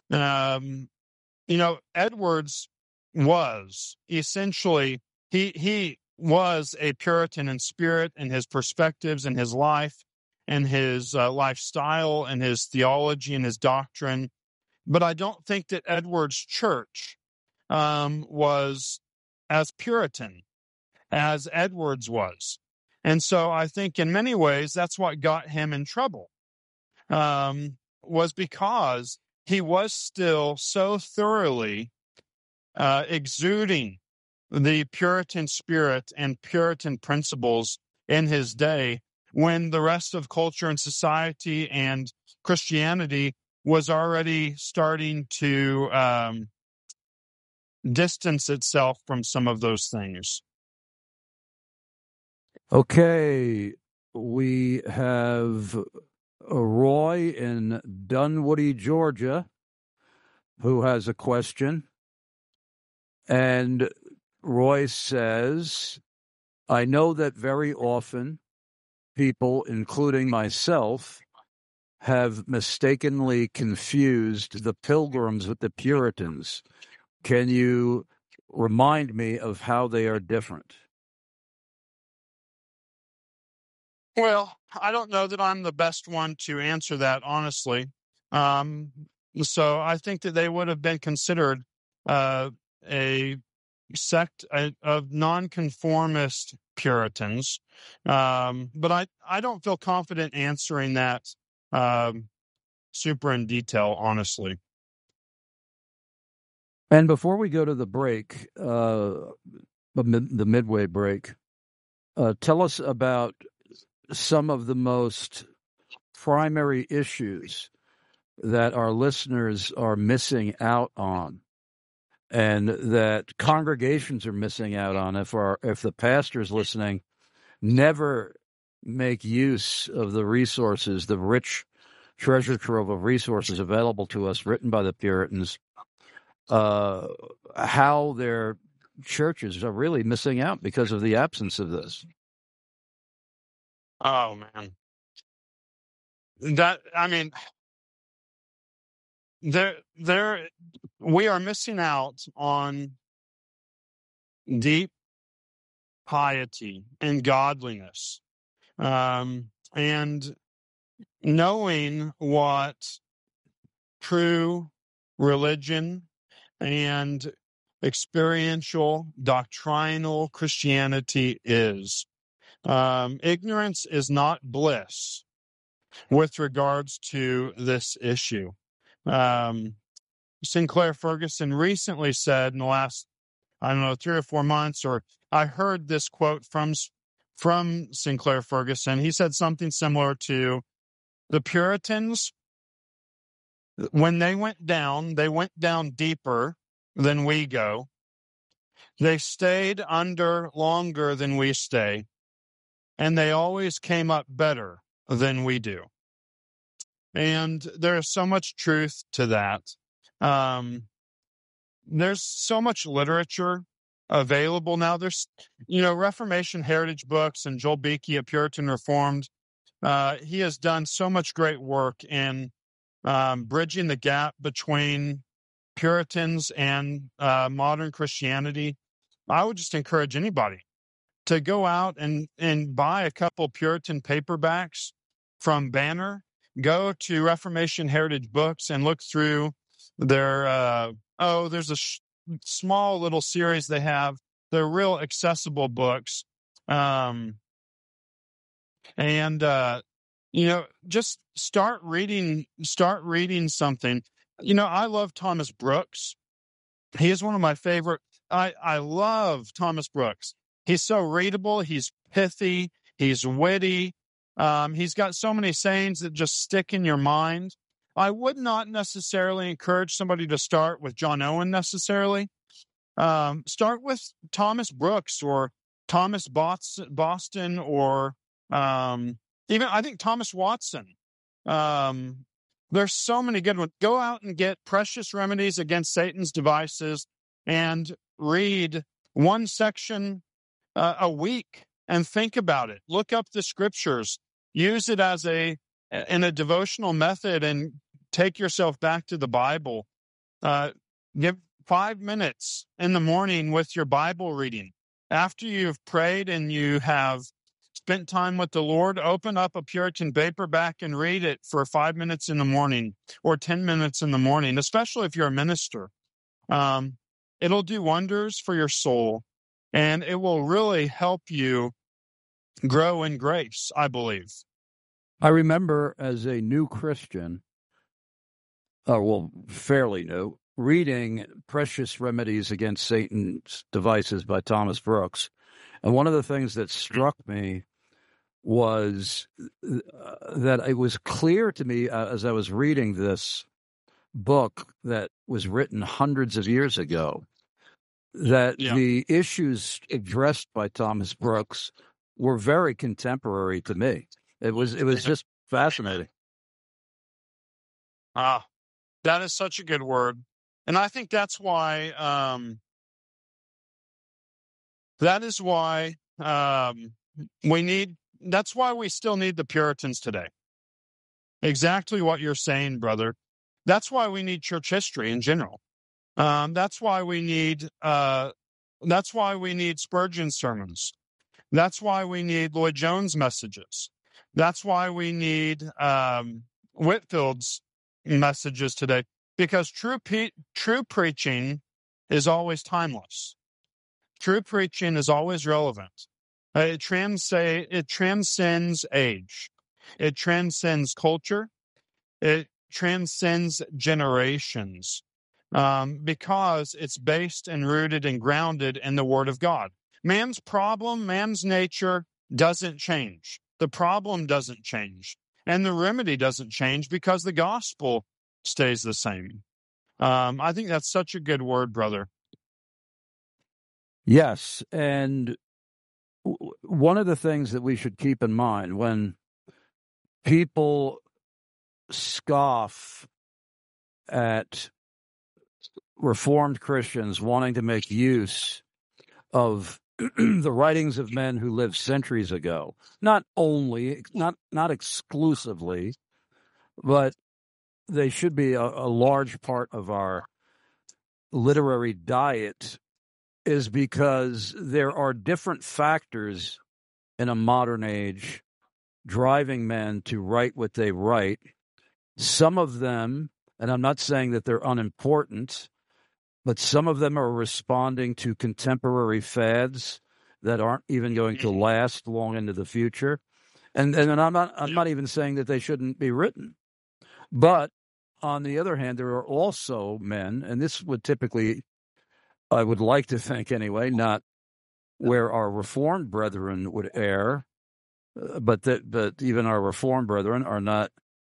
Edwards was essentially, he was a Puritan in spirit and his perspectives and his life and his lifestyle and his theology and his doctrine. But I don't think that Edwards' church was as Puritan as Edwards was. And so I think in many ways that's what got him in trouble, was because he was still so thoroughly exuding the Puritan spirit and Puritan principles in his day, when the rest of culture and society and Christianity was already starting to distance itself from some of those things. Okay, we have Roy in Dunwoody, Georgia, who has a question. And Roy says, I know that very often people, including myself, have mistakenly confused the Pilgrims with the Puritans. Can you remind me of how they are different? Well, I don't know that I'm the best one to answer that, honestly. So I think that they would have been considered a sect of nonconformist Puritans. But I don't feel confident answering that super in detail, honestly. And before we go to the break, the midway break, Tell us about some of the most primary issues that our listeners are missing out on, and that congregations are missing out on if the pastors listening never make use of the resources, the rich treasure trove of resources available to us, written by the Puritans, how their churches are really missing out because of the absence of this. Oh man, we are missing out on deep piety and godliness, and knowing what true religion and experiential doctrinal Christianity is. Ignorance is not bliss with regards to this issue. Sinclair Ferguson recently said in the last, 3 or 4 months, or I heard this quote from Sinclair Ferguson. He said something similar to the Puritans. When they went down deeper than we go. They stayed under longer than we stay, and they always came up better than we do. And there's so much truth to that. There's so much literature available now. There's, Reformation Heritage Books and Joel Beakey at Puritan Reformed. He has done so much great work in bridging the gap between Puritans and modern Christianity. I would just encourage anybody to go out and buy a couple Puritan paperbacks from Banner. Go to Reformation Heritage Books and look through their, there's a small little series they have. They're real accessible books. Just start reading something. I love Thomas Brooks. He is one of my favorite. I love Thomas Brooks. He's so readable. He's pithy. He's witty. He's got so many sayings that just stick in your mind. I would not necessarily encourage somebody to start with John Owen necessarily. Start with Thomas Brooks or Thomas Boston or even I think Thomas Watson. There's so many good ones. Go out and get Precious Remedies Against Satan's Devices and read one section a week and think about it. Look up the scriptures. Use it as in a devotional method and take yourself back to the Bible. Give 5 minutes in the morning with your Bible reading. After you've prayed and you have spent time with the Lord, open up a Puritan paperback and read it for 5 minutes in the morning or 10 minutes in the morning, especially if you're a minister. It'll do wonders for your soul, and it will really help you grow in grace, I believe. I remember as a new Christian, fairly new, reading Precious Remedies Against Satan's Devices by Thomas Brooks. And one of the things that struck me was that it was clear to me as I was reading this book that was written hundreds of years ago that the issues addressed by Thomas Brooks were very contemporary to me. It was just fascinating. That is such a good word. And I think that's why that's why we still need the Puritans today. Exactly what you're saying, brother. That's why we need church history in general. That's why we need Spurgeon sermons. That's why we need Lloyd Jones messages. That's why we need Whitfield's messages today, because true preaching is always timeless. True preaching is always relevant. It transcends age. It transcends culture. It transcends generations, because it's based and rooted and grounded in the Word of God. Man's problem, man's nature doesn't change. The problem doesn't change. And the remedy doesn't change because the gospel stays the same. I think that's such a good word, brother. Yes, and one of the things that we should keep in mind when people scoff at Reformed Christians wanting to make use of the writings of men who lived centuries ago, not exclusively, but they should be a large part of our literary diet, is because there are different factors in a modern age driving men to write what they write. Some of them, and I'm not saying that they're unimportant, but some of them are responding to contemporary fads that aren't even going to last long into the future. And I'm not even saying that they shouldn't be written. But on the other hand, there are also men, and this would typically, I would like to think anyway, not where our Reformed brethren would err, but even our Reformed brethren are not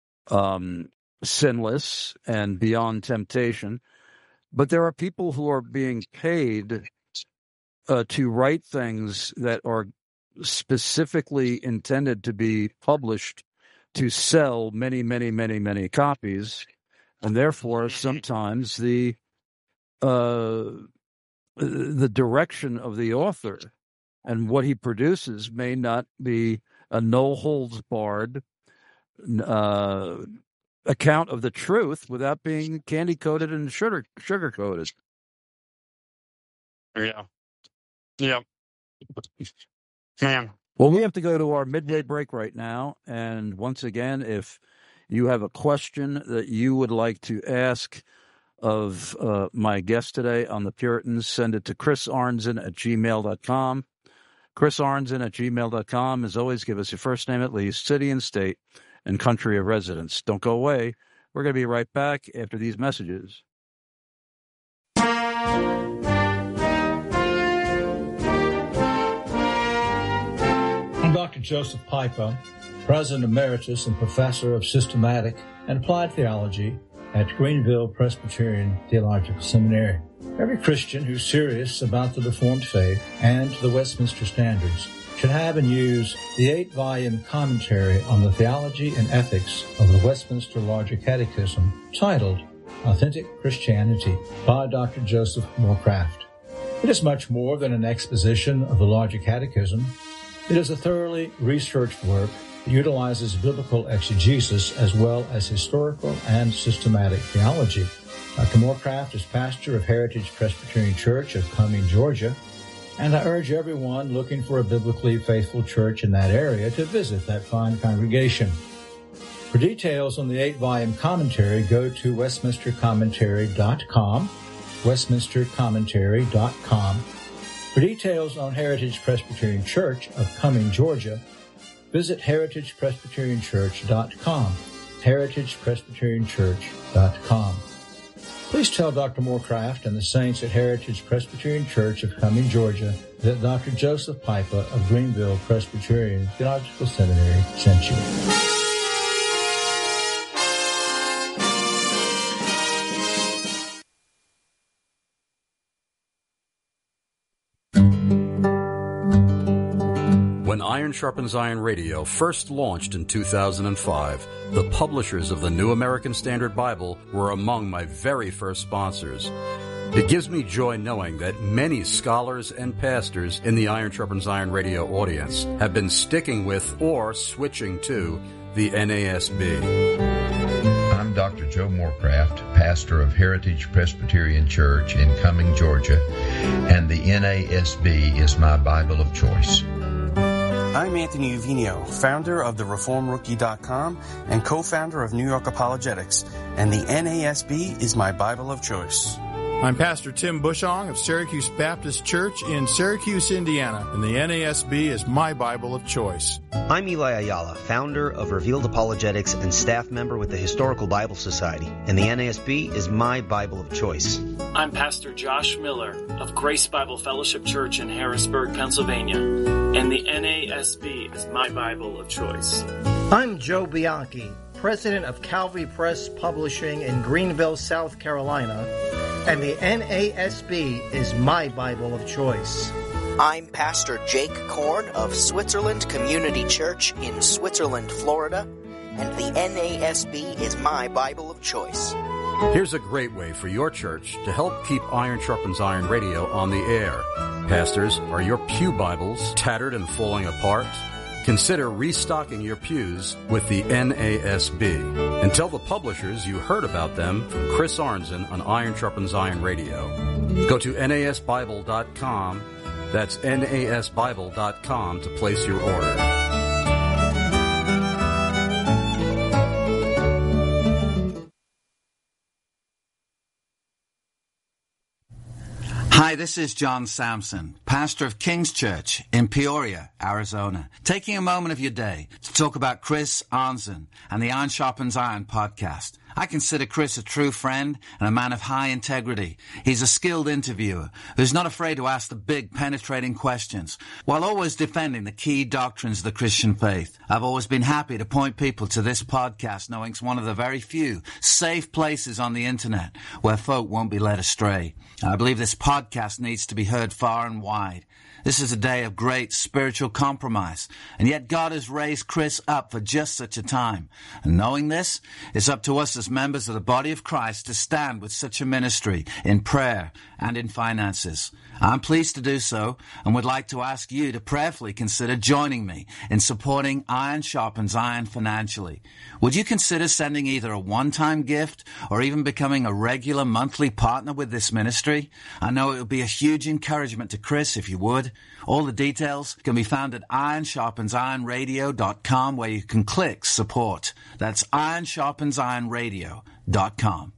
sinless and beyond temptation. But there are people who are being paid to write things that are specifically intended to be published to sell many, many, many, many copies, and therefore sometimes the direction of the author and what he produces may not be a no-holds-barred account of the truth without being candy-coated and sugar-coated. Yeah. Man. Well, we have to go to our midway break right now. And once again, if you have a question that you would like to ask of my guest today on the Puritans, send it to chrisarnzen@gmail.com. chrisarnzen@gmail.com. As always, give us your first name at least, city and state, and country of residence. Don't go away. We're going to be right back after these messages. I'm Dr. Joseph Pipa, President Emeritus and Professor of Systematic and Applied Theology at Greenville Presbyterian Theological Seminary. Every Christian who's serious about the Reformed faith and the Westminster Standards should have and use the 8-volume commentary on the theology and ethics of the Westminster Larger Catechism titled Authentic Christianity by Dr. Joseph Moorcraft. It is much more than an exposition of the Larger Catechism. It is a thoroughly researched work that utilizes biblical exegesis as well as historical and systematic theology. Dr. Moorcraft is pastor of Heritage Presbyterian Church of Cumming, Georgia, and I urge everyone looking for a biblically faithful church in that area to visit that fine congregation. For details on the 8-volume commentary, go to westminstercommentary.com, westminstercommentary.com. For details on Heritage Presbyterian Church of Cumming, Georgia, visit heritagepresbyterianchurch.com, heritagepresbyterianchurch.com. Please tell Dr. Moorcraft and the saints at Heritage Presbyterian Church of Cumming, Georgia, that Dr. Joseph Pipa of Greenville Presbyterian Theological Seminary sent you. When Iron Sharpens Iron Radio first launched in 2005, the publishers of the New American Standard Bible were among my very first sponsors. It gives me joy knowing that many scholars and pastors in the Iron Sharpens Iron Radio audience have been sticking with or switching to the NASB. I'm Dr. Joe Moorcraft, pastor of Heritage Presbyterian Church in Cumming, Georgia, and the NASB is my Bible of choice. I'm Anthony Uvino, founder of TheReformRookie.com and co-founder of New York Apologetics, and the NASB is my Bible of choice. I'm Pastor Tim Bushong of Syracuse Baptist Church in Syracuse, Indiana, and the NASB is my Bible of choice. I'm Eli Ayala, founder of Revealed Apologetics and staff member with the Historical Bible Society, and the NASB is my Bible of choice. I'm Pastor Josh Miller of Grace Bible Fellowship Church in Harrisburg, Pennsylvania, and the NASB is my Bible of choice. I'm Joe Bianchi, president of Calvary Press Publishing in Greenville, South Carolina, and the NASB is my Bible of choice. I'm Pastor Jake Korn of Switzerland Community Church in Switzerland, Florida, and the NASB is my Bible of choice. Here's a great way for your church to help keep Iron Sharpens Iron Radio on the air. Pastors, are your pew Bibles tattered and falling apart? Consider restocking your pews with the NASB and tell the publishers you heard about them from Chris Arnzen on Iron Sharpens Iron Radio. Go to NASBible.com. That's NASBible.com to place your order. Hi, this is John Sampson, pastor of King's Church in Peoria, Arizona, taking a moment of your day to talk about Chris Arnzen and the Iron Sharpens Iron podcast. I consider Chris a true friend and a man of high integrity. He's a skilled interviewer who's not afraid to ask the big, penetrating questions while always defending the key doctrines of the Christian faith. I've always been happy to point people to this podcast, knowing it's one of the very few safe places on the internet where folk won't be led astray. I believe this podcast needs to be heard far and wide. This is a day of great spiritual compromise, and yet God has raised Chris up for just such a time. And knowing this, it's up to us as members of the body of Christ to stand with such a ministry in prayer and in finances. I'm pleased to do so and would like to ask you to prayerfully consider joining me in supporting Iron Sharpens Iron financially. Would you consider sending either a one-time gift or even becoming a regular monthly partner with this ministry? I know it would be a huge encouragement to Chris if you would. All the details can be found at ironsharpensironradio.com, where you can click support. That's ironsharpensironradio.com.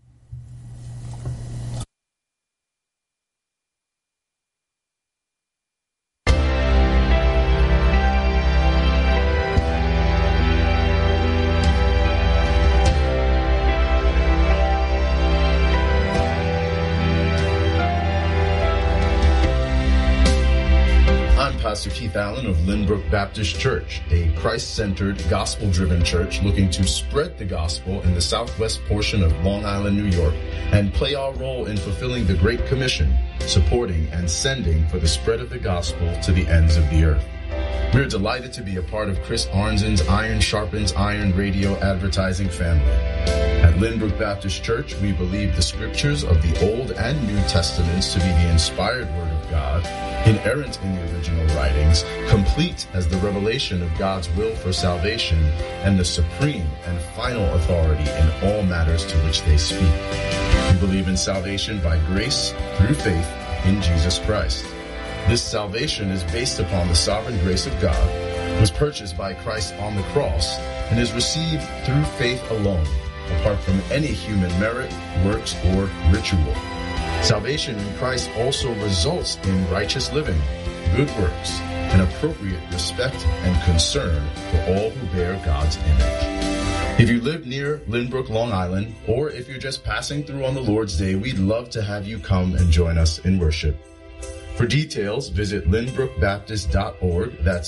Pastor Keith Allen of Lynbrook Baptist Church, a Christ-centered, gospel-driven church looking to spread the gospel in the southwest portion of Long Island, New York, and play our role in fulfilling the Great Commission, supporting and sending for the spread of the gospel to the ends of the earth. We're delighted to be a part of Chris Arnzen's Iron Sharpens Iron radio advertising family. At Lynbrook Baptist Church, we believe the scriptures of the Old and New Testaments to be the inspired Word of God, inerrant in the original writings, complete as the revelation of God's will for salvation, and the supreme and final authority in all matters to which they speak. We believe in salvation by grace through faith in Jesus Christ. This salvation is based upon the sovereign grace of God, was purchased by Christ on the cross, and is received through faith alone, apart from any human merit, works, or ritual. Salvation in Christ also results in righteous living, good works, and appropriate respect and concern for all who bear God's image. If you live near Lynbrook, Long Island, or if you're just passing through on the Lord's Day, we'd love to have you come and join us in worship. For details, visit lynbrookbaptist.org. That's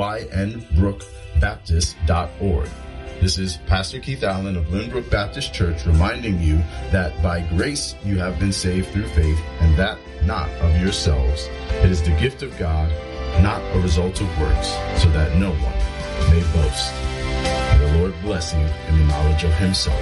lynbrookbaptist.org. This is Pastor Keith Allen of Lynbrook Baptist Church reminding you that by grace you have been saved through faith, and that not of yourselves. It is the gift of God, not a result of works, so that no one may boast. May the Lord bless you in the knowledge of Himself.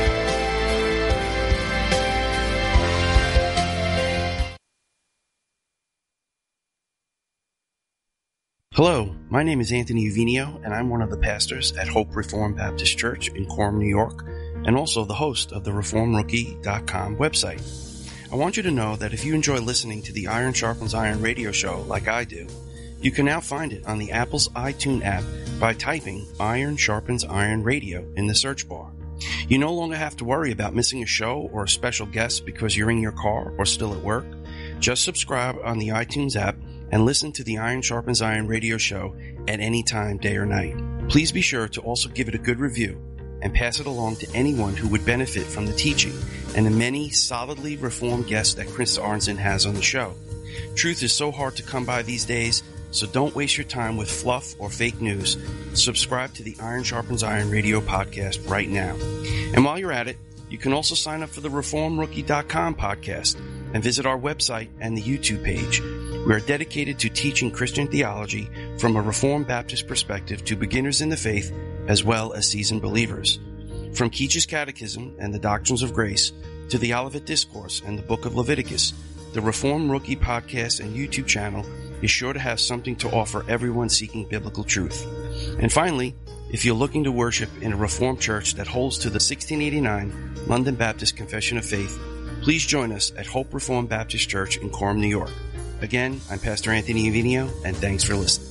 Hello, my name is Anthony Uvinio, and I'm one of the pastors at Hope Reformed Baptist Church in Quorum, New York, and also the host of the ReformRookie.com website. I want you to know that if you enjoy listening to the Iron Sharpens Iron radio show like I do, you can now find it on the Apple's iTunes app by typing Iron Sharpens Iron Radio in the search bar. You no longer have to worry about missing a show or a special guest because you're in your car or still at work. Just subscribe on the iTunes app and listen to the Iron Sharpens Iron radio show at any time, day or night. Please be sure to also give it a good review and pass it along to anyone who would benefit from the teaching and the many solidly reformed guests that Chris Arnzen has on the show. Truth is so hard to come by these days, so don't waste your time with fluff or fake news. Subscribe to the Iron Sharpens Iron radio podcast right now. And while you're at it, you can also sign up for the ReformRookie.com podcast and visit our website and the YouTube page. We are dedicated to teaching Christian theology from a Reformed Baptist perspective to beginners in the faith as well as seasoned believers. From Keach's Catechism and the Doctrines of Grace to the Olivet Discourse and the Book of Leviticus, the Reformed Rookie podcast and YouTube channel is sure to have something to offer everyone seeking biblical truth. And finally, if you're looking to worship in a Reformed church that holds to the 1689 London Baptist Confession of Faith, please join us at Hope Reformed Baptist Church in Coram, New York. Again, I'm Pastor Anthony Uvino, and thanks for listening.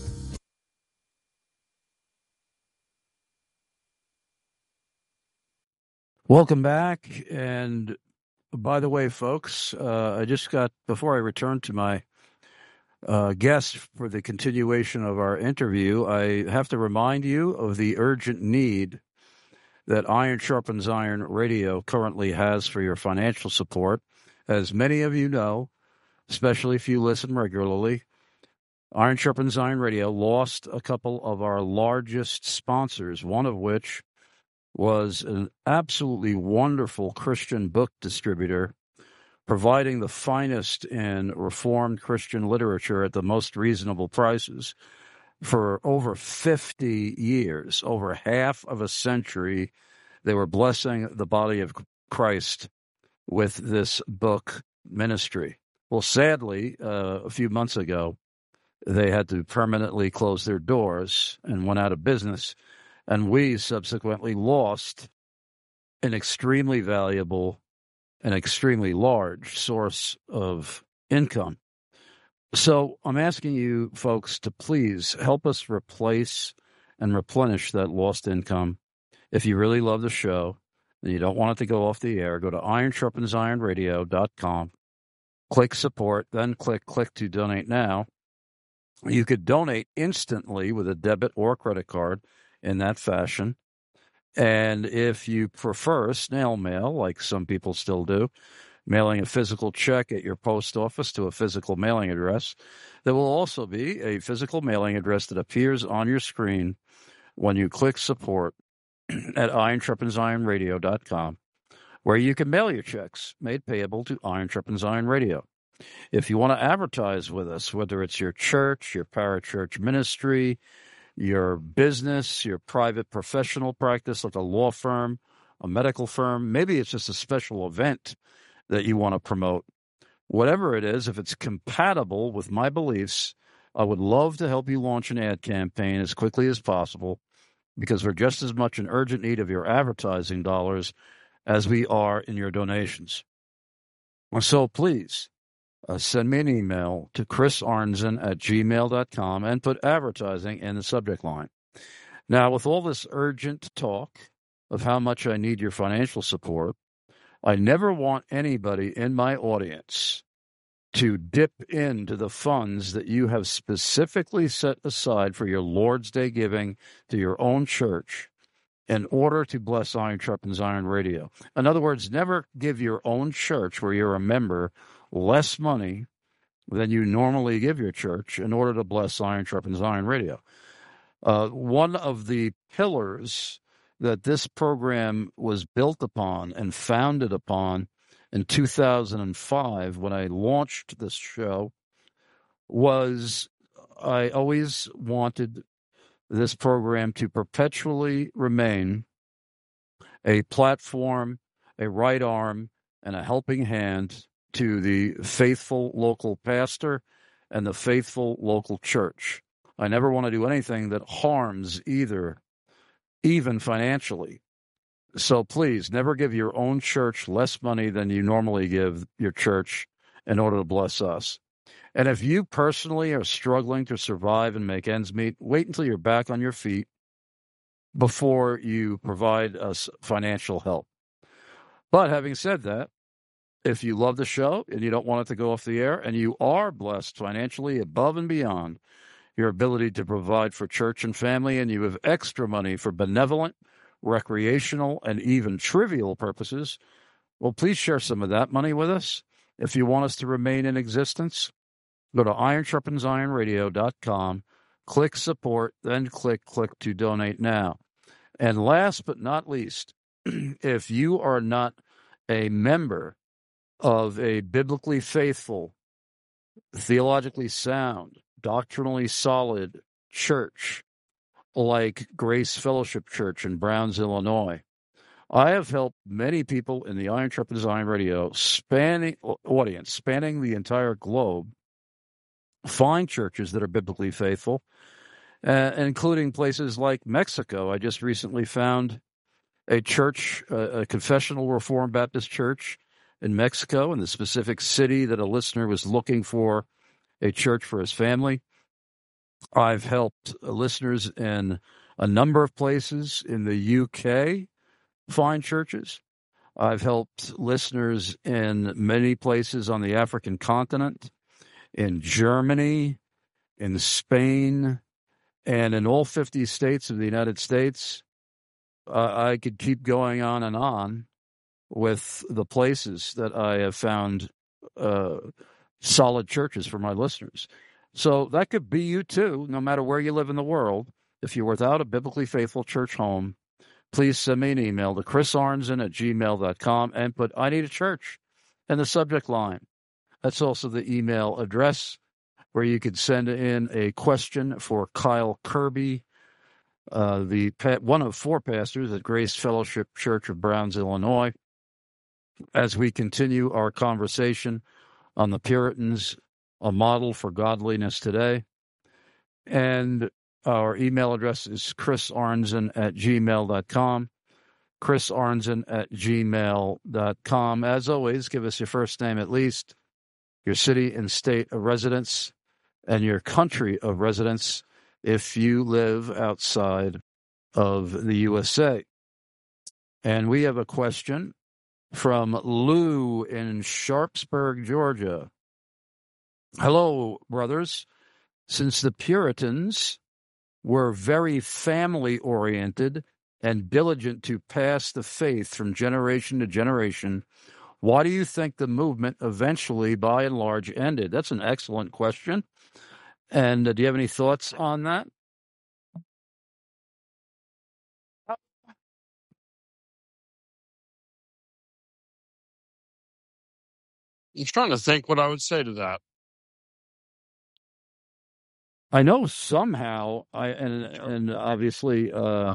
Welcome back. And by the way, folks, I just got, before I return to my guest for the continuation of our interview, I have to remind you of the urgent need that Iron Sharpens Iron Radio currently has for your financial support. As many of you know, especially if you listen regularly, Iron Sharpens Iron Radio lost a couple of our largest sponsors, one of which was an absolutely wonderful Christian book distributor providing the finest in Reformed Christian literature at the most reasonable prices for over 50 years, over half of a century. They were blessing the body of Christ with this book ministry. Well, sadly, a few months ago, they had to permanently close their doors and went out of business. And we subsequently lost an extremely valuable and extremely large source of income. So I'm asking you folks to please help us replace and replenish that lost income. If you really love the show and you don't want it to go off the air, go to ironsharpensironradio.com, click support, then click to donate now. You could donate instantly with a debit or credit card in that fashion. And if you prefer snail mail, like some people still do, mailing a physical check at your post office to a physical mailing address, there will also be a physical mailing address that appears on your screen when you click support at ironsharpensironradio.com, where you can mail your checks made payable to Iron Sharpens Iron Radio. If you want to advertise with us, whether it's your church, your parachurch ministry, your business, your private professional practice like a law firm, a medical firm, maybe it's just a special event that you want to promote. Whatever it is, if it's compatible with my beliefs, I would love to help you launch an ad campaign as quickly as possible, because we're just as much in urgent need of your advertising dollars as we are in your donations. So please, send me an email to chrisarnzen@gmail.com and put advertising in the subject line. Now, with all this urgent talk of how much I need your financial support, I never want anybody in my audience to dip into the funds that you have specifically set aside for your Lord's Day giving to your own church in order to bless Iron Sharpens Iron Radio. In other words, never give your own church, where you're a member, less money than you normally give your church in order to bless Iron Sharpens Iron Radio. One of the pillars that this program was built upon and founded upon in 2005, when I launched this show, was I always wanted this program to perpetually remain a platform, a right arm, and a helping hand to the faithful local pastor and the faithful local church. I never want to do anything that harms either, even financially. So please, never give your own church less money than you normally give your church in order to bless us. And if you personally are struggling to survive and make ends meet, wait until you're back on your feet before you provide us financial help. But having said that, if you love the show and you don't want it to go off the air, and you are blessed financially above and beyond your ability to provide for church and family, and you have extra money for benevolent, recreational, and even trivial purposes, well, please share some of that money with us. If you want us to remain in existence, go to ironsharpensironradio.com, click support, then click to donate now. And last but not least, if you are not a member of a biblically faithful, theologically sound, doctrinally solid church like Grace Fellowship Church in Browns, Illinois, I have helped many people in the Iron Sharpens Iron Radio spanning the entire globe find churches that are biblically faithful, including places like Mexico. I just recently found a church, a confessional Reformed Baptist church in Mexico, in the specific city that a listener was looking for a church for his family. I've helped listeners in a number of places in the UK find churches. I've helped listeners in many places on the African continent, in Germany, in Spain, and in all 50 states of the United States. I could keep going on with the places that I have found solid churches for my listeners. So that could be you too, no matter where you live in the world. If you're without a biblically faithful church home, please send me an email to chrisarnzen@gmail.com and put "I need a church" in the subject line. That's also the email address where you could send in a question for Kyle Kirby, one of 4 pastors at Grace Fellowship Church of Browns, Illinois, as we continue our conversation on the Puritans, a model for godliness today. And our email address is chrisarnzen@gmail.com, chrisarnzen@gmail.com. As always, give us your first name at least, your city and state of residence, and your country of residence if you live outside of the USA. And we have a question from Lou in Sharpsburg, Georgia. Hello, brothers. Since the Puritans were very family-oriented and diligent to pass the faith from generation to generation, why do you think the movement eventually, by and large, ended? That's an excellent question. And do you have any thoughts on that? I'm trying to think what I would say to that. I know somehow, and obviously, I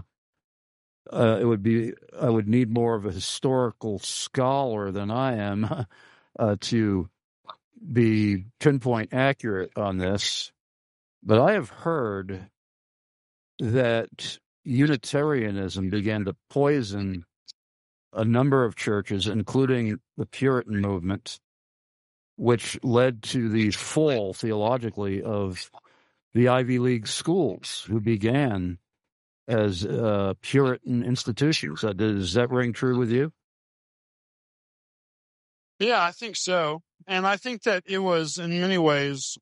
would need more of a historical scholar than I am to be pinpoint accurate on this. But I have heard that Unitarianism began to poison a number of churches, including the Puritan movement, which led to the fall, theologically, of the Ivy League schools, who began as Puritan institutions. Does that ring true with you? Yeah, I think so. And I think that it was, in many ways,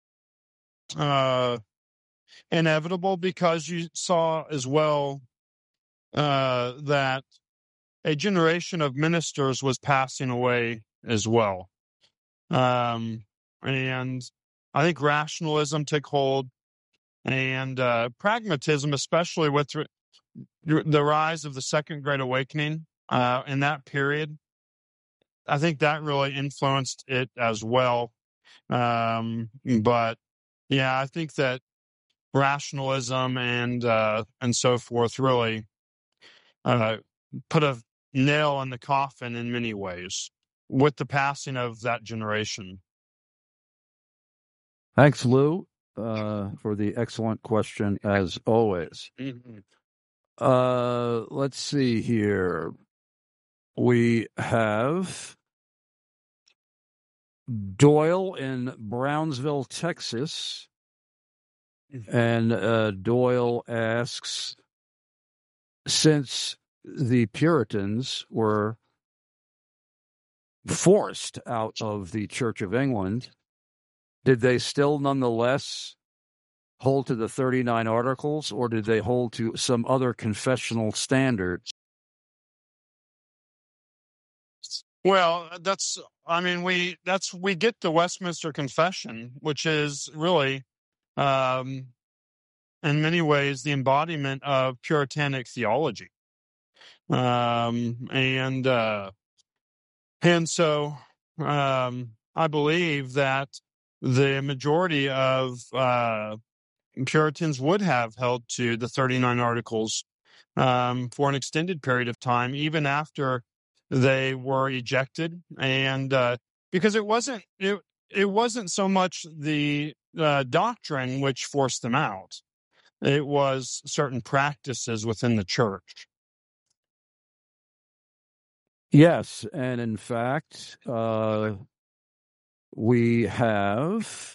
inevitable, because you saw as well that a generation of ministers was passing away as well. And I think rationalism took hold, and pragmatism, especially with the rise of the Second Great Awakening in that period, I think that really influenced it as well. But yeah, I think that rationalism and so forth really put a nail in the coffin in many ways with the passing of that generation. Thanks, Lou, for the excellent question, as always. Mm-hmm. Let's see here. We have Doyle in Brownsville, Texas. And Doyle asks, since the Puritans were forced out of the Church of England, did they still nonetheless hold to the 39 Articles, or did they hold to some other confessional standards? Well, we get the Westminster Confession, which is really, in many ways, the embodiment of Puritanic theology. And so I believe that the majority of Puritans would have held to the 39 Articles for an extended period of time, even after they were ejected, and because it wasn't so much the doctrine which forced them out; it was certain practices within the church. Yes, and in fact, we have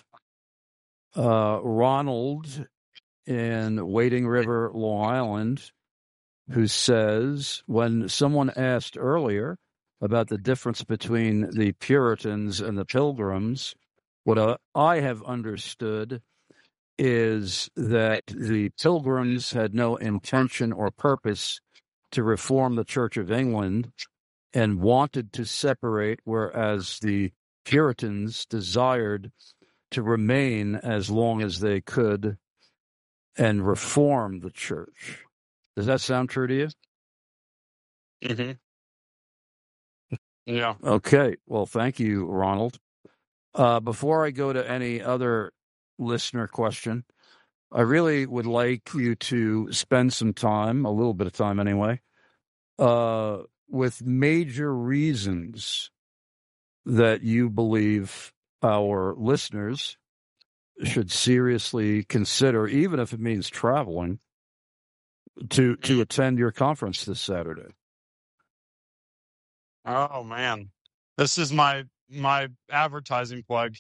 Ronald in Wading River, Long Island, who says, when someone asked earlier about the difference between the Puritans and the Pilgrims, what I have understood is that the Pilgrims had no intention or purpose to reform the Church of England and wanted to separate, whereas the Puritans desired to remain as long as they could and reform the church. Does that sound true to you? Mm-hmm. Yeah. Okay. Well, thank you, Ronald. Before I go to any other listener question, I really would like you to spend some time, a little bit of time anyway, with major reasons that you believe our listeners should seriously consider, even if it means traveling, to attend your conference this Saturday. Oh man, this is my advertising plug.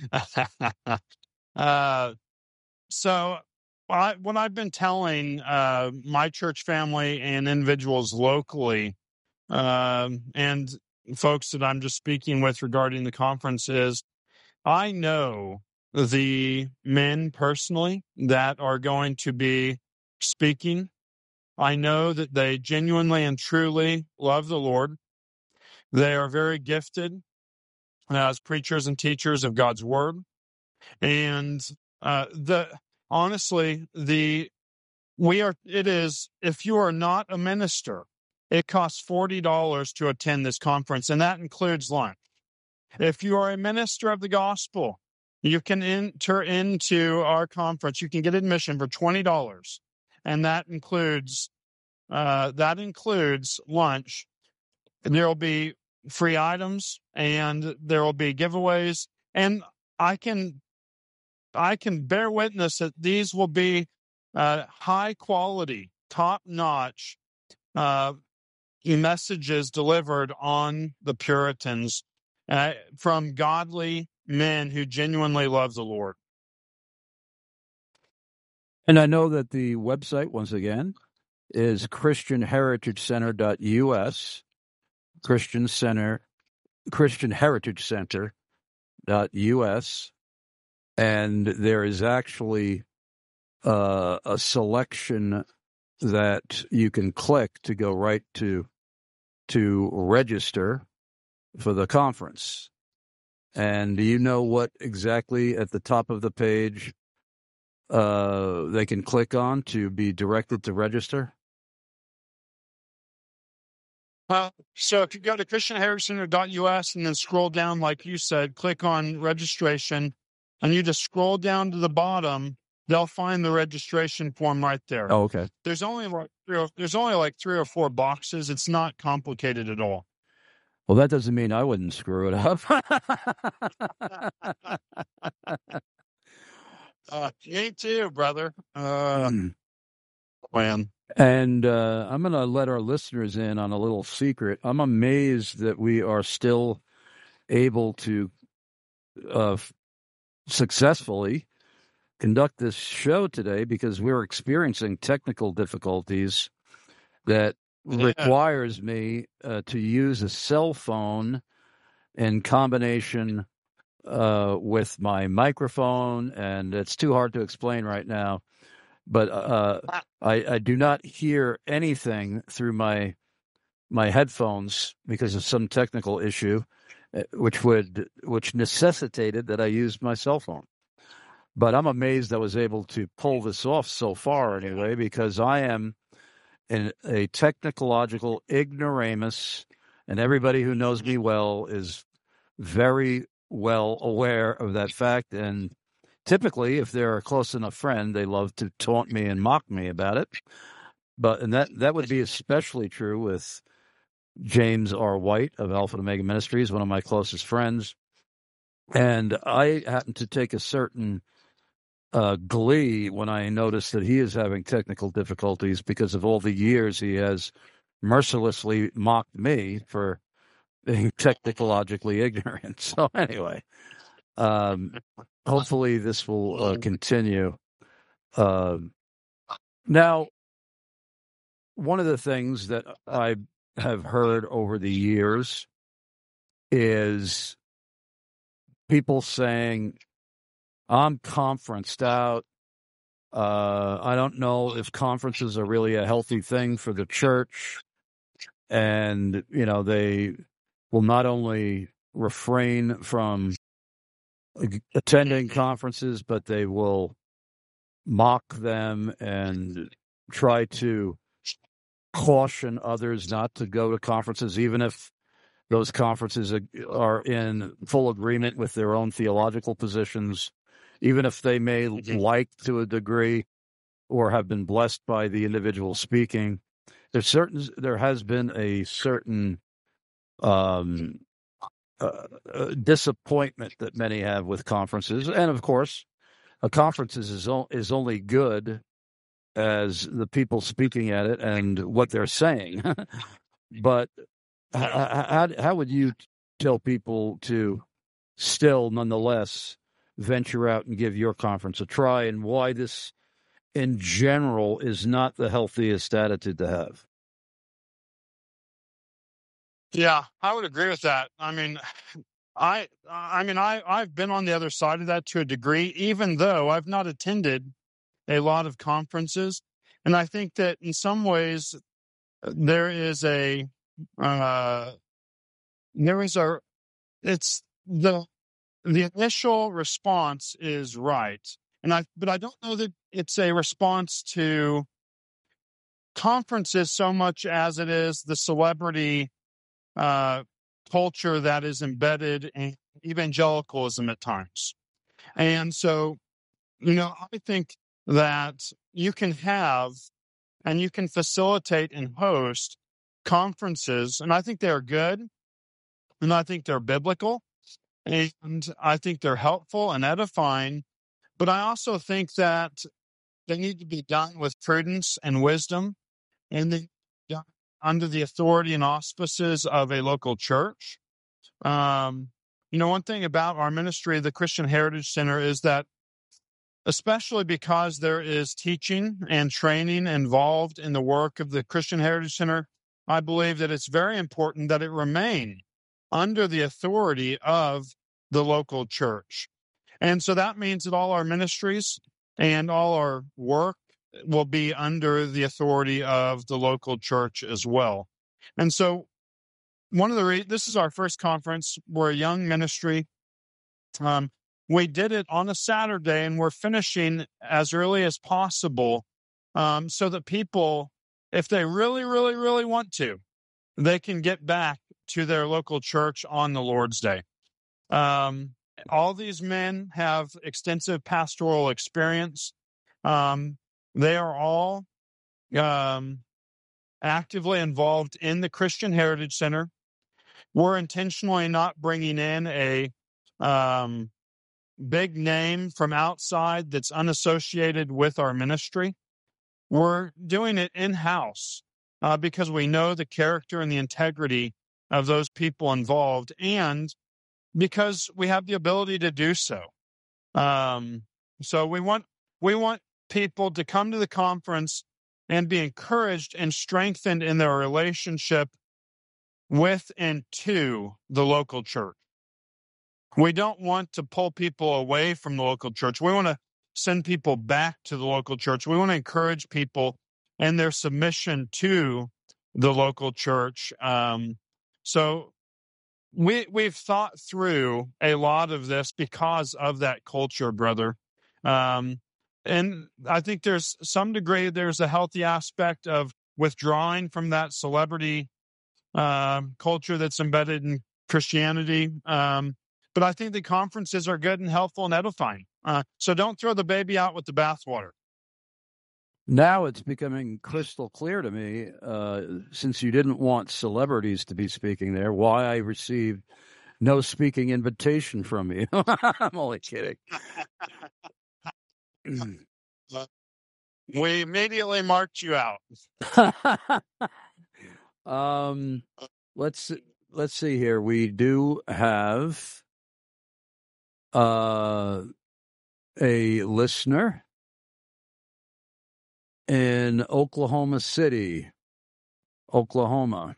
So what I've been telling my church family and individuals locally, and folks that I'm just speaking with regarding the conference is, I know the men personally that are going to be speaking. I know that they genuinely and truly love the Lord. They are very gifted as preachers and teachers of God's word. And if you are not a minister, it costs $40 to attend this conference, and that includes lunch. If you are a minister of the gospel, you can enter into our conference. You can get admission for $20, and that includes lunch. There will be free items, and there will be giveaways, and I can bear witness that these will be high quality, top notch messages delivered on the Puritans from godly men who genuinely love the Lord. And I know that the website, once again, is ChristianHeritageCenter.us, ChristianHeritageCenter.us, and there is actually a selection that you can click to go right to register for the conference. And do you know what exactly at the top of the page they can click on to be directed to register? So if you go to ChristianHeritageCenter.us and then scroll down, like you said, click on registration, and you just scroll down to the bottom, they'll find the registration form right there. Oh, okay. There's only like 3 or 4 boxes. It's not complicated at all. Well, that doesn't mean I wouldn't screw it up. Me too, brother. Man. And I'm going to let our listeners in on a little secret. I'm amazed that we are still able to successfully conduct this show today, because we're experiencing technical difficulties that requires me to use a cell phone in combination with my microphone, and it's too hard to explain right now. But I do not hear anything through my headphones because of some technical issue, which necessitated that I use my cell phone. But I'm amazed I was able to pull this off so far anyway, because I am a technological ignoramus, and everybody who knows me well is very well aware of that fact. And typically, if they're a close enough friend, they love to taunt me and mock me about it. And that would be especially true with James R. White of Alpha and Omega Ministries, one of my closest friends. And I happen to take a certain glee when I notice that he is having technical difficulties because of all the years he has mercilessly mocked me for being technologically ignorant. So anyway, hopefully this will continue. Now, one of the things that I have heard over the years is people saying, I'm conferenced out. I don't know if conferences are really a healthy thing for the church. And, they will not only refrain from attending conferences, but they will mock them and try to caution others not to go to conferences, even if those conferences are in full agreement with their own theological positions, even if they may like to a degree or have been blessed by the individual speaking. There has been a certain disappointment that many have with conferences. And of course, a conference is only good as the people speaking at it and what they're saying. But how would you tell people to still, nonetheless, venture out and give your conference a try, and why this, in general, is not the healthiest attitude to have? Yeah, I would agree with that. I mean, I've been on the other side of that to a degree, even though I've not attended a lot of conferences. And I think that in some ways there is it's the initial response is right. But I don't know that it's a response to conferences so much as it is the celebrity culture that is embedded in evangelicalism at times. And so, I think that you can have and you can facilitate and host conferences, and I think they're good, and I think they're biblical, and I think they're helpful and edifying, but I also think that they need to be done with prudence and wisdom, and they done under the authority and auspices of a local church. One thing about our ministry, the Christian Heritage Center, is that especially because there is teaching and training involved in the work of the Christian Heritage Center, I believe that it's very important that it remain under the authority of the local church. And so that means that all our ministries and all our work will be under the authority of the local church as well. And so this is our first conference. We're a young ministry. We did it on a Saturday, and we're finishing as early as possible so that people, if they really, really, really want to, they can get back to their local church on the Lord's Day. All these men have extensive pastoral experience. They are all actively involved in the Christian Heritage Center. We're intentionally not bringing in a big name from outside that's unassociated with our ministry. We're doing it in-house because we know the character and the integrity of those people involved, and because we have the ability to do so. So we want people to come to the conference and be encouraged and strengthened in their relationship with and to the local church. We don't want to pull people away from the local church. We want to send people back to the local church. We want to encourage people in their submission to the local church. So we've thought through a lot of this because of that culture, brother. And I think there's some degree, there's a healthy aspect of withdrawing from that celebrity culture that's embedded in Christianity. But I think the conferences are good and helpful and edifying. So don't throw the baby out with the bathwater. Now it's becoming crystal clear to me, since you didn't want celebrities to be speaking there, why I received no speaking invitation from you. I'm only kidding. We immediately marked you out. Let's see here. We do have a listener in Oklahoma City, Oklahoma.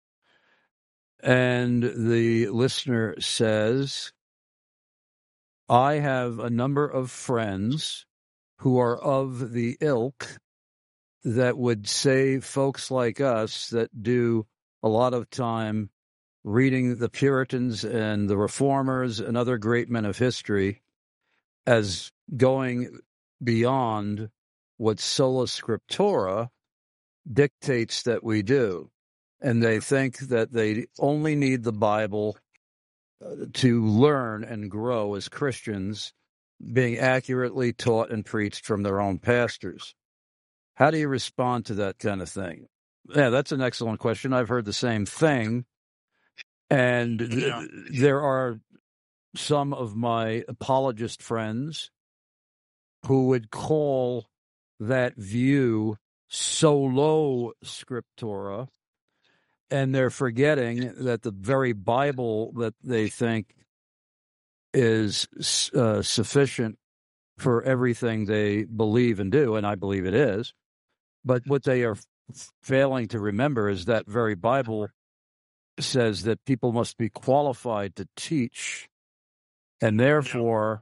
And the listener says, I have a number of friends who are of the ilk that would say folks like us that do a lot of time reading the Puritans and the Reformers and other great men of history as going beyond what sola scriptura dictates that we do. And they think that they only need the Bible to learn and grow as Christians, being accurately taught and preached from their own pastors. How do you respond to that kind of thing? Yeah, that's an excellent question. I've heard the same thing. And there are some of my apologist friends who would call that view solo scriptura, and they're forgetting that the very Bible that they think is sufficient for everything they believe and do, and I believe it is, but what they are failing to remember is that very Bible says that people must be qualified to teach, and therefore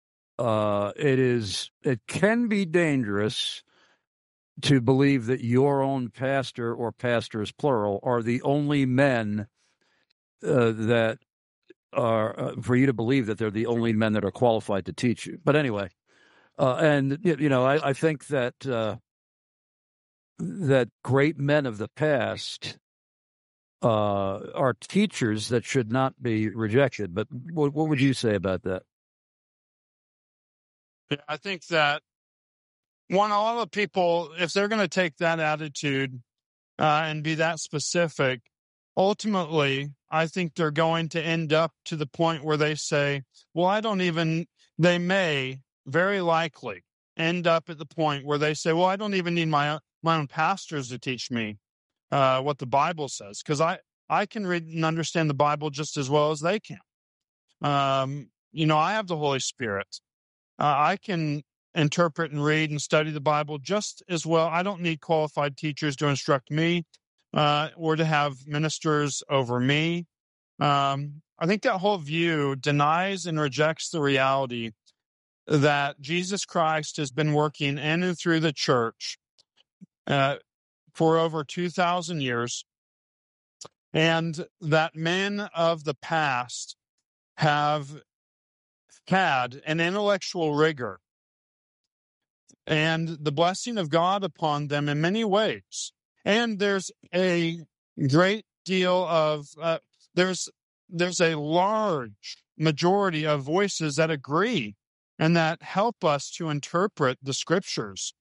it can be dangerous to believe that your own pastor or pastors, plural, are the only men that are, for you to believe that they're the only men that are qualified to teach you. But anyway, I think that that great men of the past are teachers that should not be rejected. But what would you say about that? Yeah, I think that a lot of people, if they're going to take that attitude and be that specific, ultimately, I think they're going to end up to the point where they say, well, they may very likely end up at the point where they say, well, I don't even need my own pastors to teach me what the Bible says, because I can read and understand the Bible just as well as they can. I have the Holy Spirit. I can interpret and read and study the Bible just as well. I don't need qualified teachers to instruct me or to have ministers over me. I think that whole view denies and rejects the reality that Jesus Christ has been working in and through the church for over 2,000 years, and that men of the past have had an intellectual rigor and the blessing of God upon them in many ways. And there's a great deal of, there's a large majority of voices that agree and that help us to interpret the scriptures.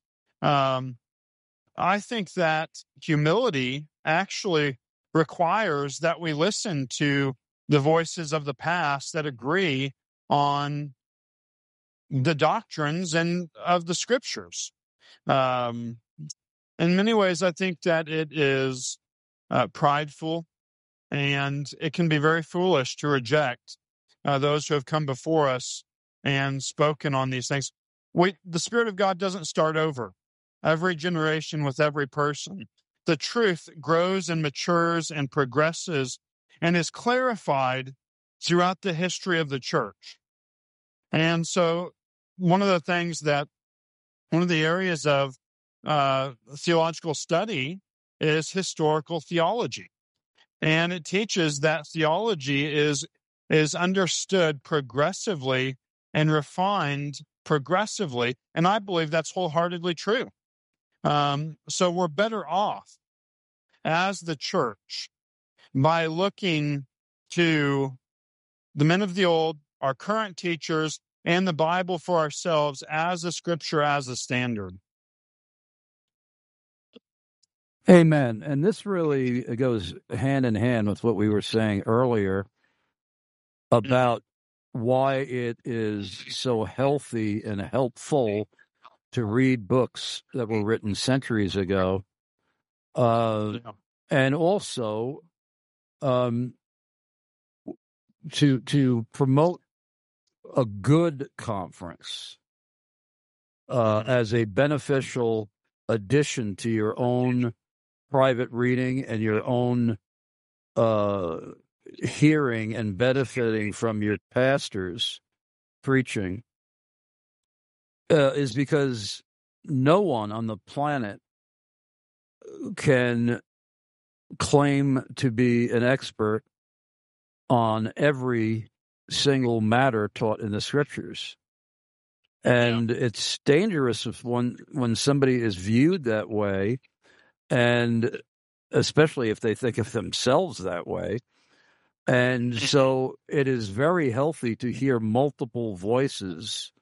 I think that humility actually requires that we listen to the voices of the past that agree on the doctrines and of the scriptures. In many ways, I think that it is prideful, and it can be very foolish to reject those who have come before us and spoken on these things. The Spirit of God doesn't start over. every generation, with every person. The truth grows and matures and progresses and is clarified throughout the history of the church. And so one of the areas of theological study is historical theology. And it teaches that theology is understood progressively and refined progressively. And I believe that's wholeheartedly true. So we're better off as the church by looking to the men of the old, our current teachers, and the Bible for ourselves as a scripture, as a standard. Amen. And this really goes hand in hand with what we were saying earlier about why it is so healthy and helpful to read books that were written centuries ago. And also to promote a good conference as a beneficial addition to your own private reading and your own hearing and benefiting from your pastor's preaching is because no one on the planet can claim to be an expert on every single matter taught in the scriptures. And it's dangerous when somebody is viewed that way, and especially if they think of themselves that way. And so it is very healthy to hear multiple voices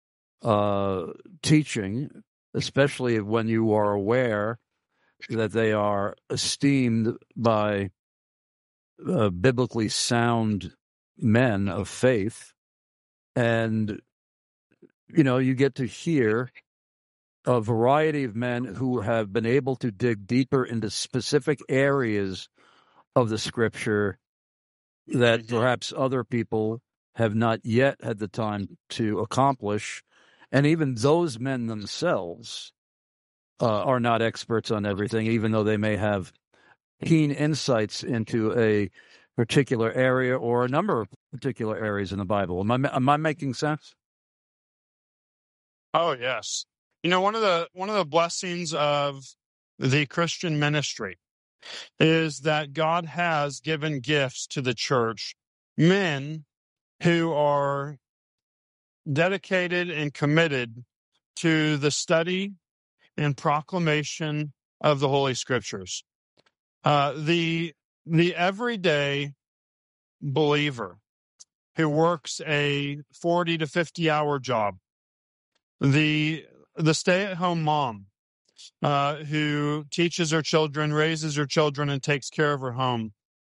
teaching, especially when you are aware that they are esteemed by biblically sound men of faith. And, you get to hear a variety of men who have been able to dig deeper into specific areas of the scripture that perhaps other people have not yet had the time to accomplish. And even those men themselves are not experts on everything, even though they may have keen insights into a particular area or a number of particular areas in the Bible. Am I making sense? Oh, yes. One of the blessings of the Christian ministry is that God has given gifts to the church, men who are dedicated and committed to the study and proclamation of the Holy Scriptures. The everyday believer who works a 40 to 50 hour job, the stay-at-home mom who teaches her children, raises her children, and takes care of her home,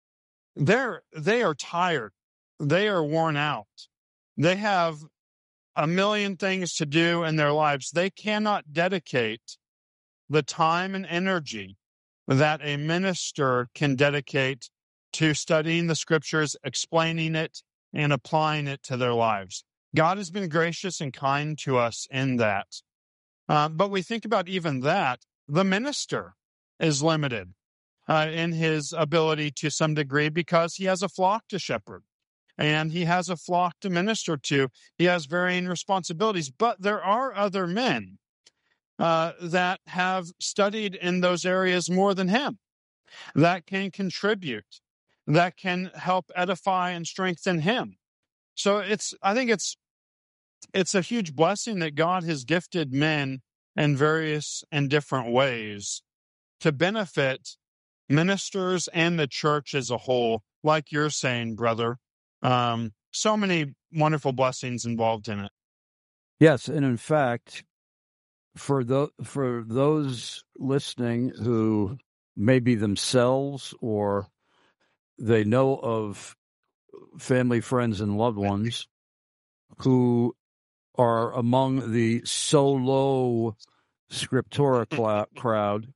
they are tired. They are worn out. They have a million things to do in their lives. They cannot dedicate the time and energy that a minister can dedicate to studying the scriptures, explaining it, and applying it to their lives. God has been gracious and kind to us in that. But we think about even that, the minister is limited in his ability to some degree because he has a flock to shepherd and he has a flock to minister to. He has varying responsibilities, but there are other men that have studied in those areas more than him, that can contribute, that can help edify and strengthen him. So I think it's a huge blessing that God has gifted men in various and different ways to benefit ministers and the church as a whole, like you're saying, brother. So many wonderful blessings involved in it. Yes, and in fact, for those listening who may be themselves or they know of family, friends, and loved ones who are among the solo scriptura crowd,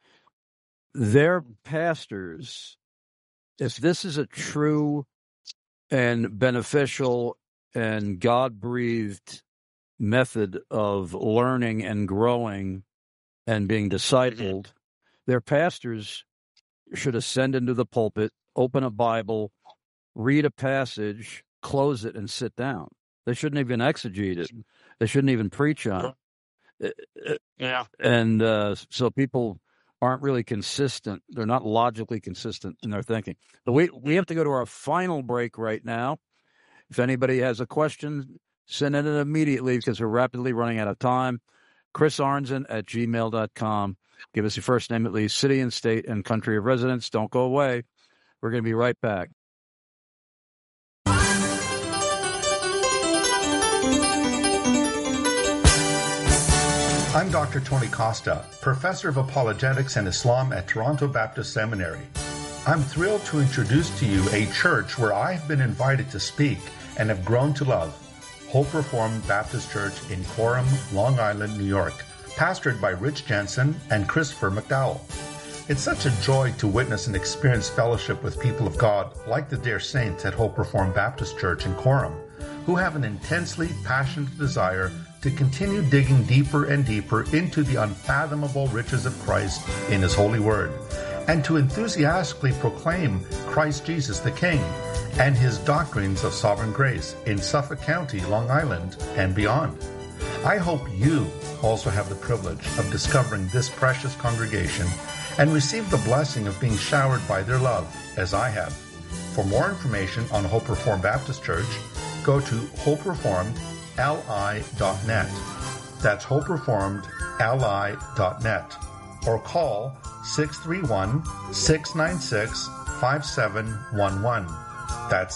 their pastors, if this is a true and beneficial and God-breathed method of learning and growing and being discipled, their pastors should ascend into the pulpit, open a Bible, read a passage, close it, and sit down. They shouldn't even exegete it. They shouldn't even preach on it. Yeah. And so people aren't really consistent. They're not logically consistent in their thinking. But we have to go to our final break right now. If anybody has a question, send it in immediately because we're rapidly running out of time. chrisarnson@gmail.com. Give us your first name at least, city and state and country of residence. Don't go away. We're going to be right back. I'm Dr. Tony Costa, Professor of Apologetics and Islam at Toronto Baptist Seminary. I'm thrilled to introduce to you a church where I have been invited to speak and have grown to love, Hope Reformed Baptist Church in Coram, Long Island, New York, pastored by Rich Jensen and Christopher McDowell. It's such a joy to witness and experience fellowship with people of God like the dear saints at Hope Reformed Baptist Church in Coram, who have an intensely passionate desire to continue digging deeper and deeper into the unfathomable riches of Christ in His holy word, and to enthusiastically proclaim Christ Jesus the King and His doctrines of sovereign grace in Suffolk County, Long Island, and beyond. I hope you also have the privilege of discovering this precious congregation and receive the blessing of being showered by their love, as I have. For more information on Hope Reformed Baptist Church, go to hopereformedli.net. That's hopereformedli.net. Or call 631-696-5711. That's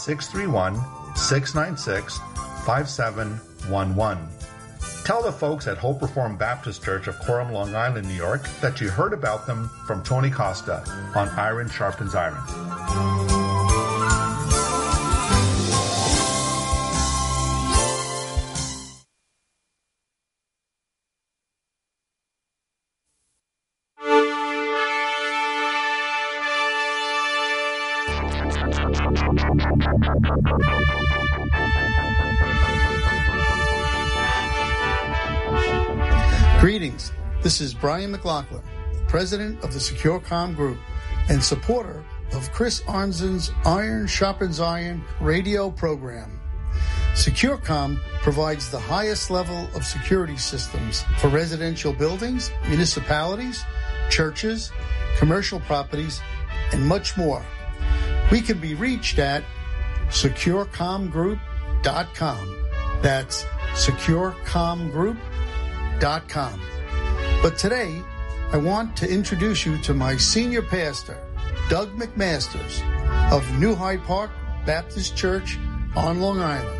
631-696-5711. Tell the folks at Hope Reformed Baptist Church of Coram, Long Island, New York, that you heard about them from Tony Costa on Iron Sharpens Iron. Greetings. This is Brian McLaughlin, President of the SecureCom Group and supporter of Chris Arnzen's Iron Sharpens Iron radio program. SecureCom provides the highest level of security systems for residential buildings, municipalities, churches, commercial properties, and much more. We can be reached at securecomgroup.com. That's securecomgroup.com. But today, I want to introduce you to my senior pastor, Doug McMasters of New Hyde Park Baptist Church on Long Island.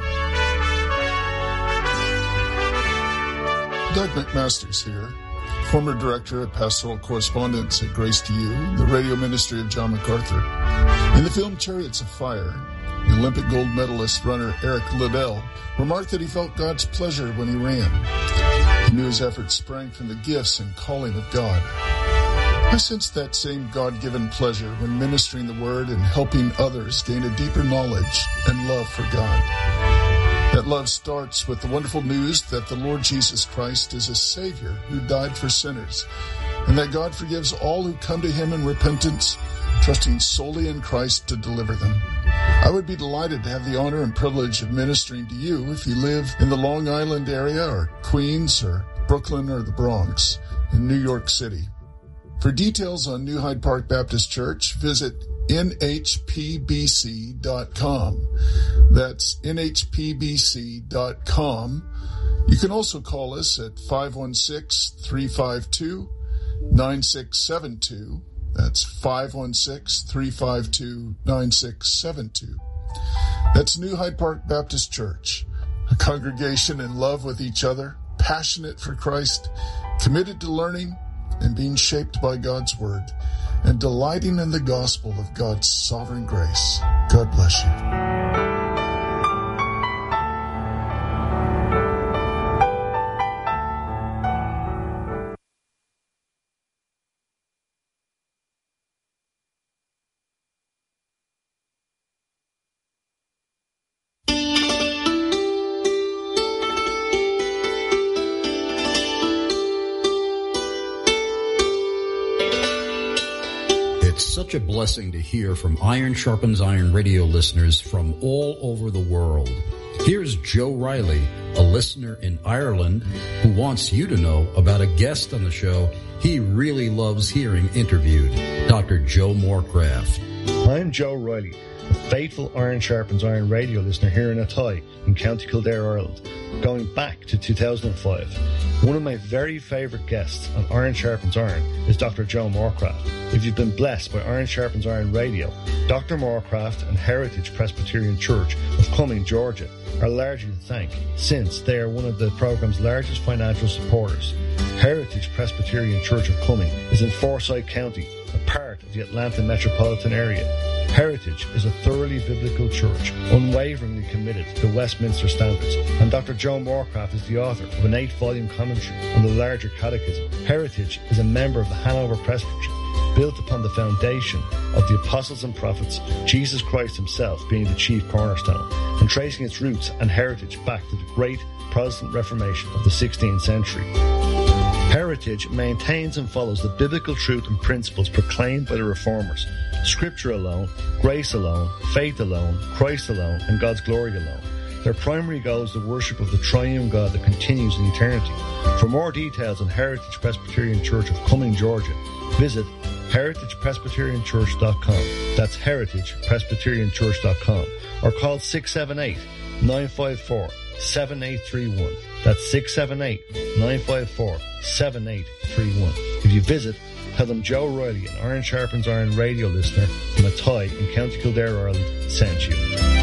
Doug McMasters here, former director of pastoral correspondence at Grace to You, the radio ministry of John MacArthur. In the film Chariots of Fire, the Olympic gold medalist runner Eric Liddell remarked that he felt God's pleasure when he ran. He knew his efforts sprang from the gifts and calling of God. I sensed that same God-given pleasure when ministering the Word and helping others gain a deeper knowledge and love for God. That love starts with the wonderful news that the Lord Jesus Christ is a Savior who died for sinners, and that God forgives all who come to Him in repentance, trusting solely in Christ to deliver them. I would be delighted to have the honor and privilege of ministering to you if you live in the Long Island area or Queens or Brooklyn or the Bronx in New York City. For details on New Hyde Park Baptist Church, visit nhpbc.com. That's nhpbc.com. You can also call us at 516-352-9672. That's 516-352-9672. That's New Hyde Park Baptist Church, a congregation in love with each other, passionate for Christ, committed to learning and being shaped by God's Word, and delighting in the gospel of God's sovereign grace. God bless you. such a blessing to hear from Iron Sharpens Iron radio listeners from all over the world. Here's Joe Riley, a listener in Ireland, who wants you to know about a guest on the show he really loves hearing interviewed, Dr. Joe Morecraft. I'm Joe Riley, a faithful Iron Sharpens Iron radio listener here in Athy in County Kildare, Ireland, going back to 2005. One of my very favourite guests on Iron Sharpens Iron is Dr. Joe Morecraft. If you've been blessed by Iron Sharpens Iron radio, Dr. Morecraft and Heritage Presbyterian Church of Cumming, Georgia, are largely to thank, since they are one of the programme's largest financial supporters. Heritage Presbyterian Church of Cumming is in Forsyth County, a part of the Atlanta metropolitan area. Heritage is a thoroughly biblical church, unwaveringly committed to Westminster standards, and Dr. Joe Morecraft is the author of an 8-volume commentary on the larger catechism. Heritage is a member of the Hanover Presbytery, built upon the foundation of the apostles and prophets, Jesus Christ himself being the chief cornerstone, and tracing its roots and heritage back to the great Protestant Reformation of the 16th century. Heritage maintains and follows the biblical truth and principles proclaimed by the Reformers: Scripture alone, grace alone, faith alone, Christ alone, and God's glory alone. Their primary goal is the worship of the triune God that continues in eternity. For more details on Heritage Presbyterian Church of Cumming, Georgia, visit heritagepresbyterianchurch.com. That's heritagepresbyterianchurch.com. Or call 678-954-7831. That's 678-954-7831. If you visit, tell them Joe Riley, an Iron Sharpens Iron radio listener from Athy in County Kildare, Ireland, sent you.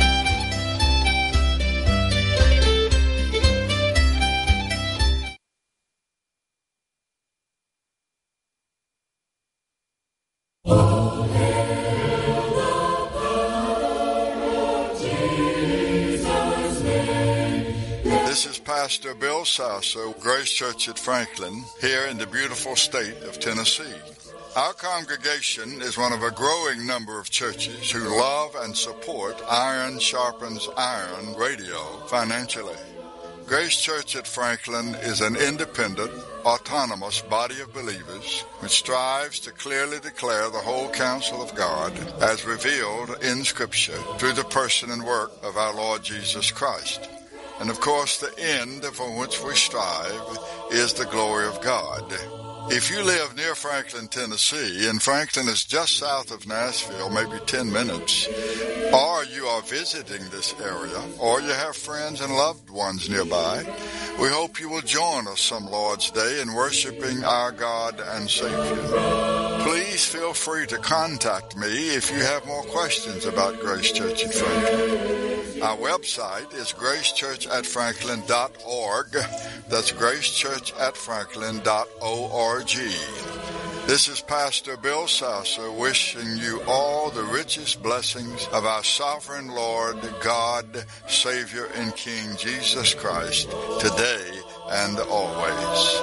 This is Pastor Bill Sasso, Grace Church at Franklin, here in the beautiful state of Tennessee. Our congregation is one of a growing number of churches who love and support Iron Sharpens Iron radio financially. Grace Church at Franklin is an independent, autonomous body of believers which strives to clearly declare the whole counsel of God as revealed in Scripture through the person and work of our Lord Jesus Christ. And of course, the end for which we strive is the glory of God. If you live near Franklin, Tennessee, and Franklin is just south of Nashville, maybe 10 minutes, or you are visiting this area, or you have friends and loved ones nearby, we hope you will join us some Lord's Day in worshiping our God and Savior. Please feel free to contact me if you have more questions about Grace Church at Franklin. Our website is gracechurchatfranklin.org. That's gracechurchatfranklin.org. This is Pastor Bill Sasso wishing you all the richest blessings of our sovereign Lord, God, Savior, and King Jesus Christ, today and always.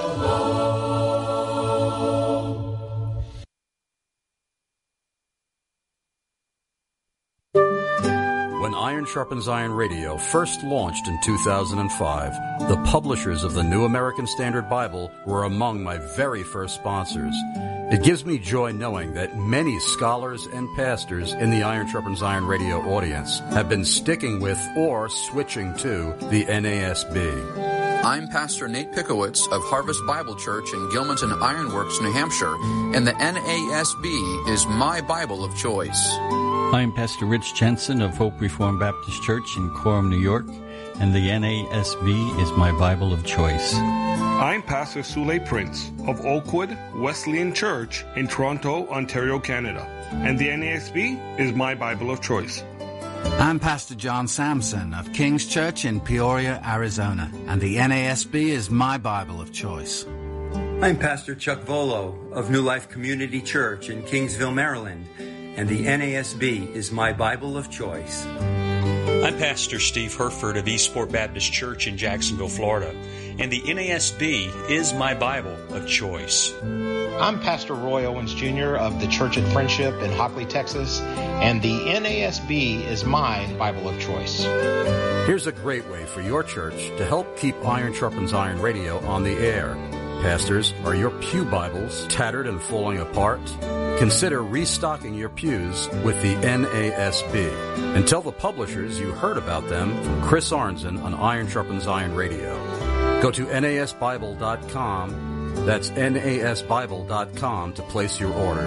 When Iron Sharpens Iron Radio first launched in 2005, the publishers of the New American Standard Bible were among my very first sponsors. It gives me joy knowing that many scholars and pastors in the Iron Sharpens Iron Radio audience have been sticking with or switching to the NASB. I'm Pastor Nate Pickowitz of Harvest Bible Church in Gilmanton Ironworks, New Hampshire, and the NASB is my Bible of choice. I'm Pastor Rich Jensen of Hope Reformed Baptist Church in Coram, New York, and the NASB is my Bible of choice. I'm Pastor Sule Prince of Oakwood Wesleyan Church in Toronto, Ontario, Canada, and the NASB is my Bible of choice. I'm Pastor John Sampson of King's Church in Peoria, Arizona, and the NASB is my Bible of choice. I'm Pastor Chuck Volo of New Life Community Church in Kingsville, Maryland, and the NASB is my Bible of choice. I'm Pastor Steve Herford of Eastport Baptist Church in Jacksonville, Florida, and the NASB is my Bible of choice. I'm Pastor Roy Owens Jr. of the Church at Friendship in Hockley, Texas, and the NASB is my Bible of choice. Here's a great way for your church to help keep Iron Sharpens Iron Radio on the air. pastors, are your pew Bibles tattered and falling apart? Consider restocking your pews with the NASB. And tell the publishers you heard about them from Chris Arnzen on Iron Sharpens Iron Radio. Go to NASBible.com. That's NASBible.com to place your order.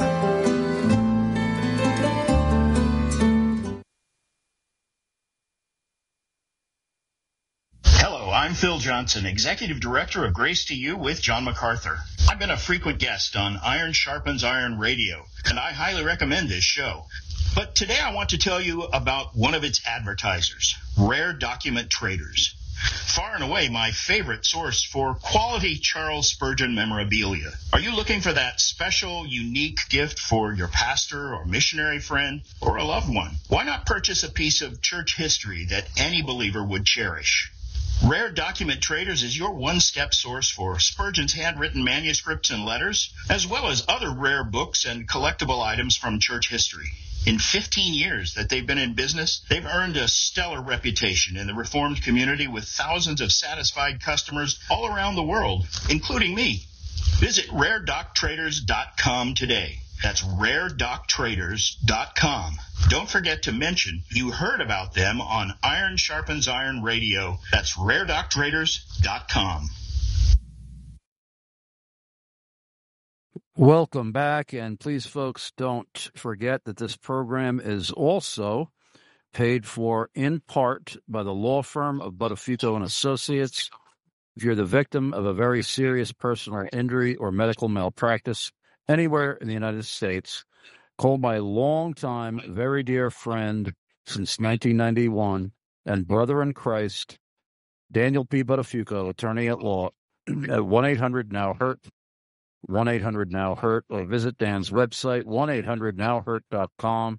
I'm Phil Johnson, Executive Director of Grace to You with John MacArthur. I've been a frequent guest on Iron Sharpens Iron Radio, and I highly recommend this show. But today I want to tell you about one of its advertisers, Rare Document Traders. Far and away my favorite source for quality Charles Spurgeon memorabilia. Are you looking for that special, unique gift for your pastor or missionary friend or a loved one? Why not purchase a piece of church history that any believer would cherish? Rare Document Traders is your one-step source for Spurgeon's handwritten manuscripts and letters, as well as other rare books and collectible items from church history. In 15 years that they've been in business, they've earned a stellar reputation in the Reformed community with thousands of satisfied customers all around the world, including me. Visit RareDocTraders.com today. That's RareDocTraders.com. Don't forget to mention you heard about them on Iron Sharpens Iron Radio. That's RareDocTraders.com. Welcome back, and please, folks, don't forget that this program is also paid for in part by the law firm of Buttafuoco and Associates. If you're the victim of a very serious personal injury or medical malpractice anywhere in the United States, call my longtime, very dear friend since 1991 and brother in Christ, Daniel P. Buttafuoco, attorney at law, at 1-800-NOW-HURT, 1-800-NOW-HURT, or visit Dan's website, 1-800-NOW-HURT.com,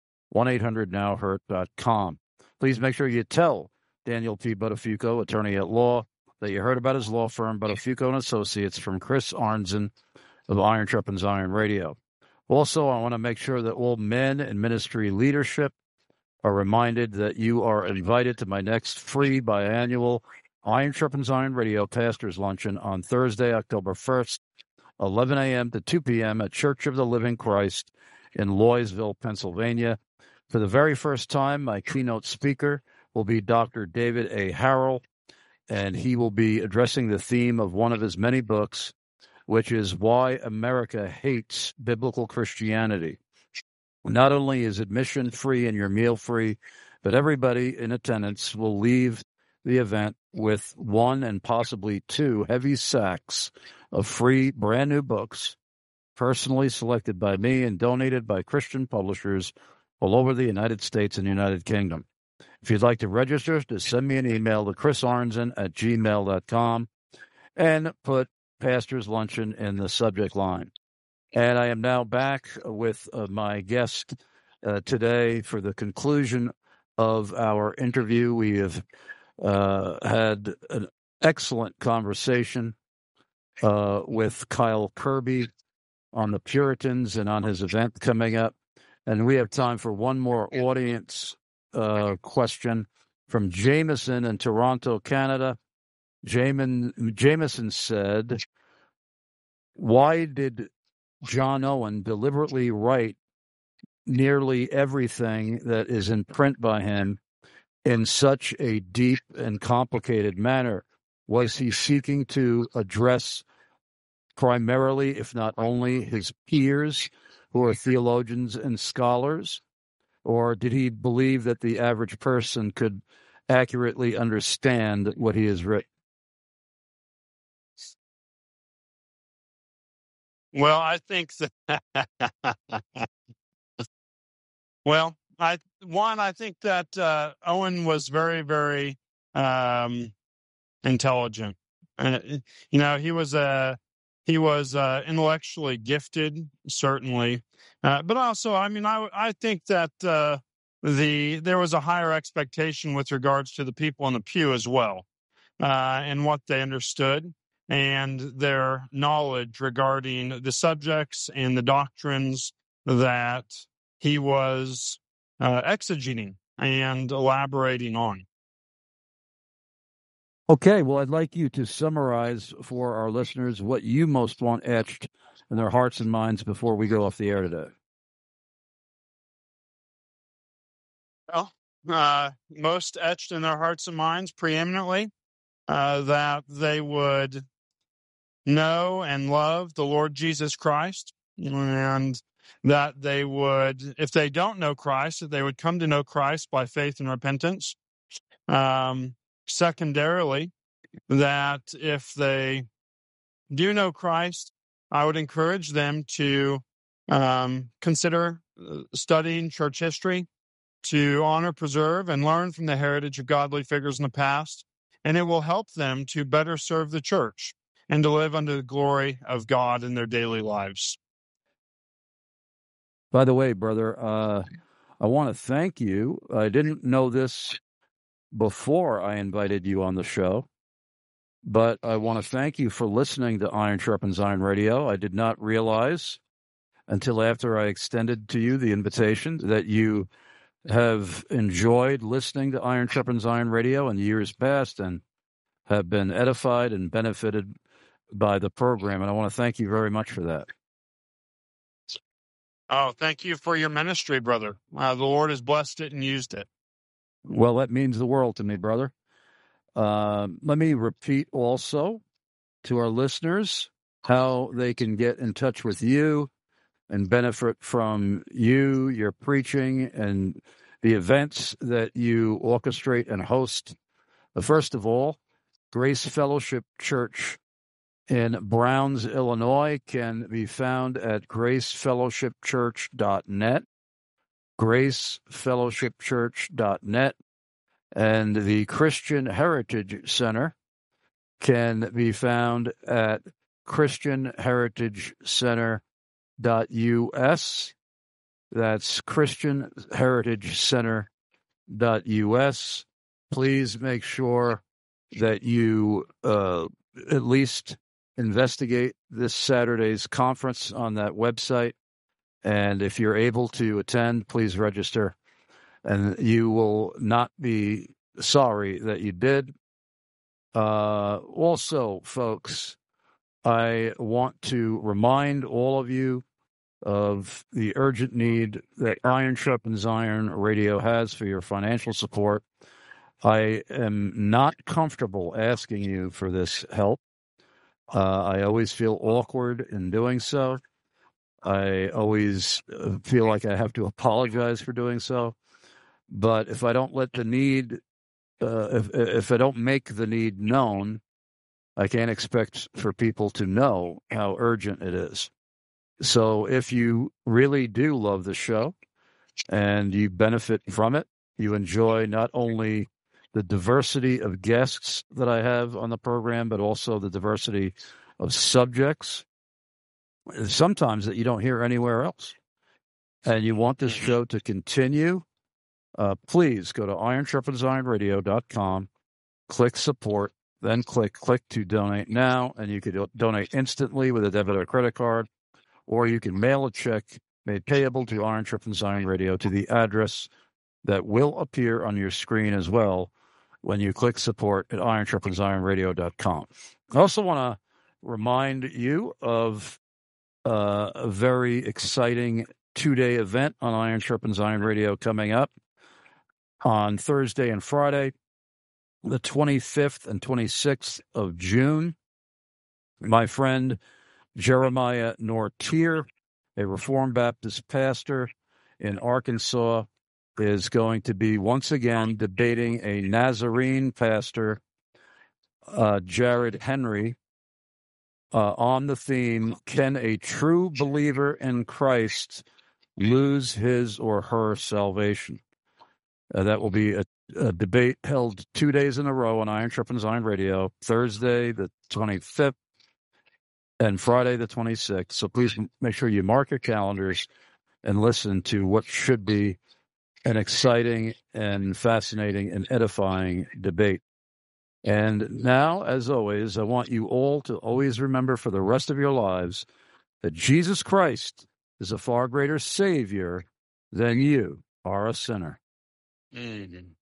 1-800-NOW-HURT.com. Please make sure you tell Daniel P. Buttafuoco, attorney at law, that you heard about his law firm, Buttafuoco and Associates, from Chris Arnzen of Iron Sharpens Iron Radio. Also, I want to make sure that all men in ministry leadership are reminded that you are invited to my next free biannual Iron Sharpens Iron Radio Pastors Luncheon on Thursday, October 1st, 11 a.m. to 2 p.m. at Church of the Living Christ in Loysville, Pennsylvania. For the very first time, my keynote speaker will be Dr. David A. Harrell, and he will be addressing the theme of one of his many books, which is Why America Hates Biblical Christianity. Not only is admission free and your meal free, but everybody in attendance will leave the event with one and possibly two heavy sacks of free brand new books, personally selected by me and donated by Christian publishers all over the United States and United Kingdom. If you'd like to register, just send me an email to chrisarnzen@gmail.com and put Pastor's Luncheon in the subject line. And I am now back with my guest today for the conclusion of our interview. We have had an excellent conversation with Kyle Kirby on the Puritans and on his event coming up. And we have time for one more audience question from Jameson in Toronto, Canada. Jameson said, why did John Owen deliberately write nearly everything that is in print by him in such a deep and complicated manner? Was he seeking to address primarily, if not only, his peers who are theologians and scholars? Or did he believe that the average person could accurately understand what he has written? Well, I think that. I think that Owen was very, very intelligent. He was intellectually gifted, certainly, but also, I think that there was a higher expectation with regards to the people in the pew as well, and what they understood and their knowledge regarding the subjects and the doctrines that he was exegeting and elaborating on. Okay, well, I'd like you to summarize for our listeners what you most want etched in their hearts and minds before we go off the air today. Well, most etched in their hearts and minds preeminently that they would know and love the Lord Jesus Christ, and that they would, if they don't know Christ, that they would come to know Christ by faith and repentance. Secondarily, that if they do know Christ, I would encourage them to consider studying church history, to honor, preserve, and learn from the heritage of godly figures in the past, and it will help them to better serve the church and to live under the glory of God in their daily lives. By the way, brother, I want to thank you. I didn't know this before I invited you on the show, but I want to thank you for listening to Iron Sharpens Iron Radio. I did not realize until after I extended to you the invitation that you have enjoyed listening to Iron Sharpens Iron Radio in years past and have been edified and benefited by the program. And I want to thank you very much for that. Oh, thank you for your ministry, brother. The Lord has blessed it and used it. Well, that means the world to me, brother. Let me repeat also to our listeners how they can get in touch with you and benefit from you, your preaching, and the events that you orchestrate and host. First of all, Grace Fellowship Church in Browns, Illinois can be found at gracefellowshipchurch.net, gracefellowshipchurch.net, and the Christian Heritage Center can be found at christianheritagecenter.us. That's christianheritagecenter.us. Please make sure that you at least investigate this Saturday's conference on that website. And if you're able to attend, please register. And you will not be sorry that you did. Also, folks, I want to remind all of you of the urgent need that Iron Sharpens Iron Radio has for your financial support. I am not comfortable asking you for this help. I always feel awkward in doing so. I always feel like I have to apologize for doing so. But if I don't let the need, if I don't make the need known, I can't expect for people to know how urgent it is. So if you really do love the show and you benefit from it, you enjoy not only the diversity of guests that I have on the program, but also the diversity of subjects, sometimes that you don't hear anywhere else, and you want this show to continue, please go to ironsharpensironradio.com, click support, then click to donate now, and you could donate instantly with a debit or credit card, or you can mail a check made payable to Iron Sharpens Iron Radio to the address that will appear on your screen as well when you click support at ironsharpensironradio.com. I also want to remind you of a very exciting 2-day event on Iron Sharpens Iron Radio coming up on Thursday and Friday, the 25th and 26th of June. My friend Jeremiah Nortier, a Reformed Baptist pastor in Arkansas, is going to be once again debating a Nazarene pastor, Jared Henry, on the theme, can a true believer in Christ lose his or her salvation? That will be a debate held 2 days in a row on Iron Sharpens Iron Radio, Thursday the 25th and Friday the 26th. So please make sure you mark your calendars and listen to what should be an exciting and fascinating and edifying debate. And now, as always, I want you all to always remember for the rest of your lives that Jesus Christ is a far greater Savior than you are a sinner. Mm-hmm.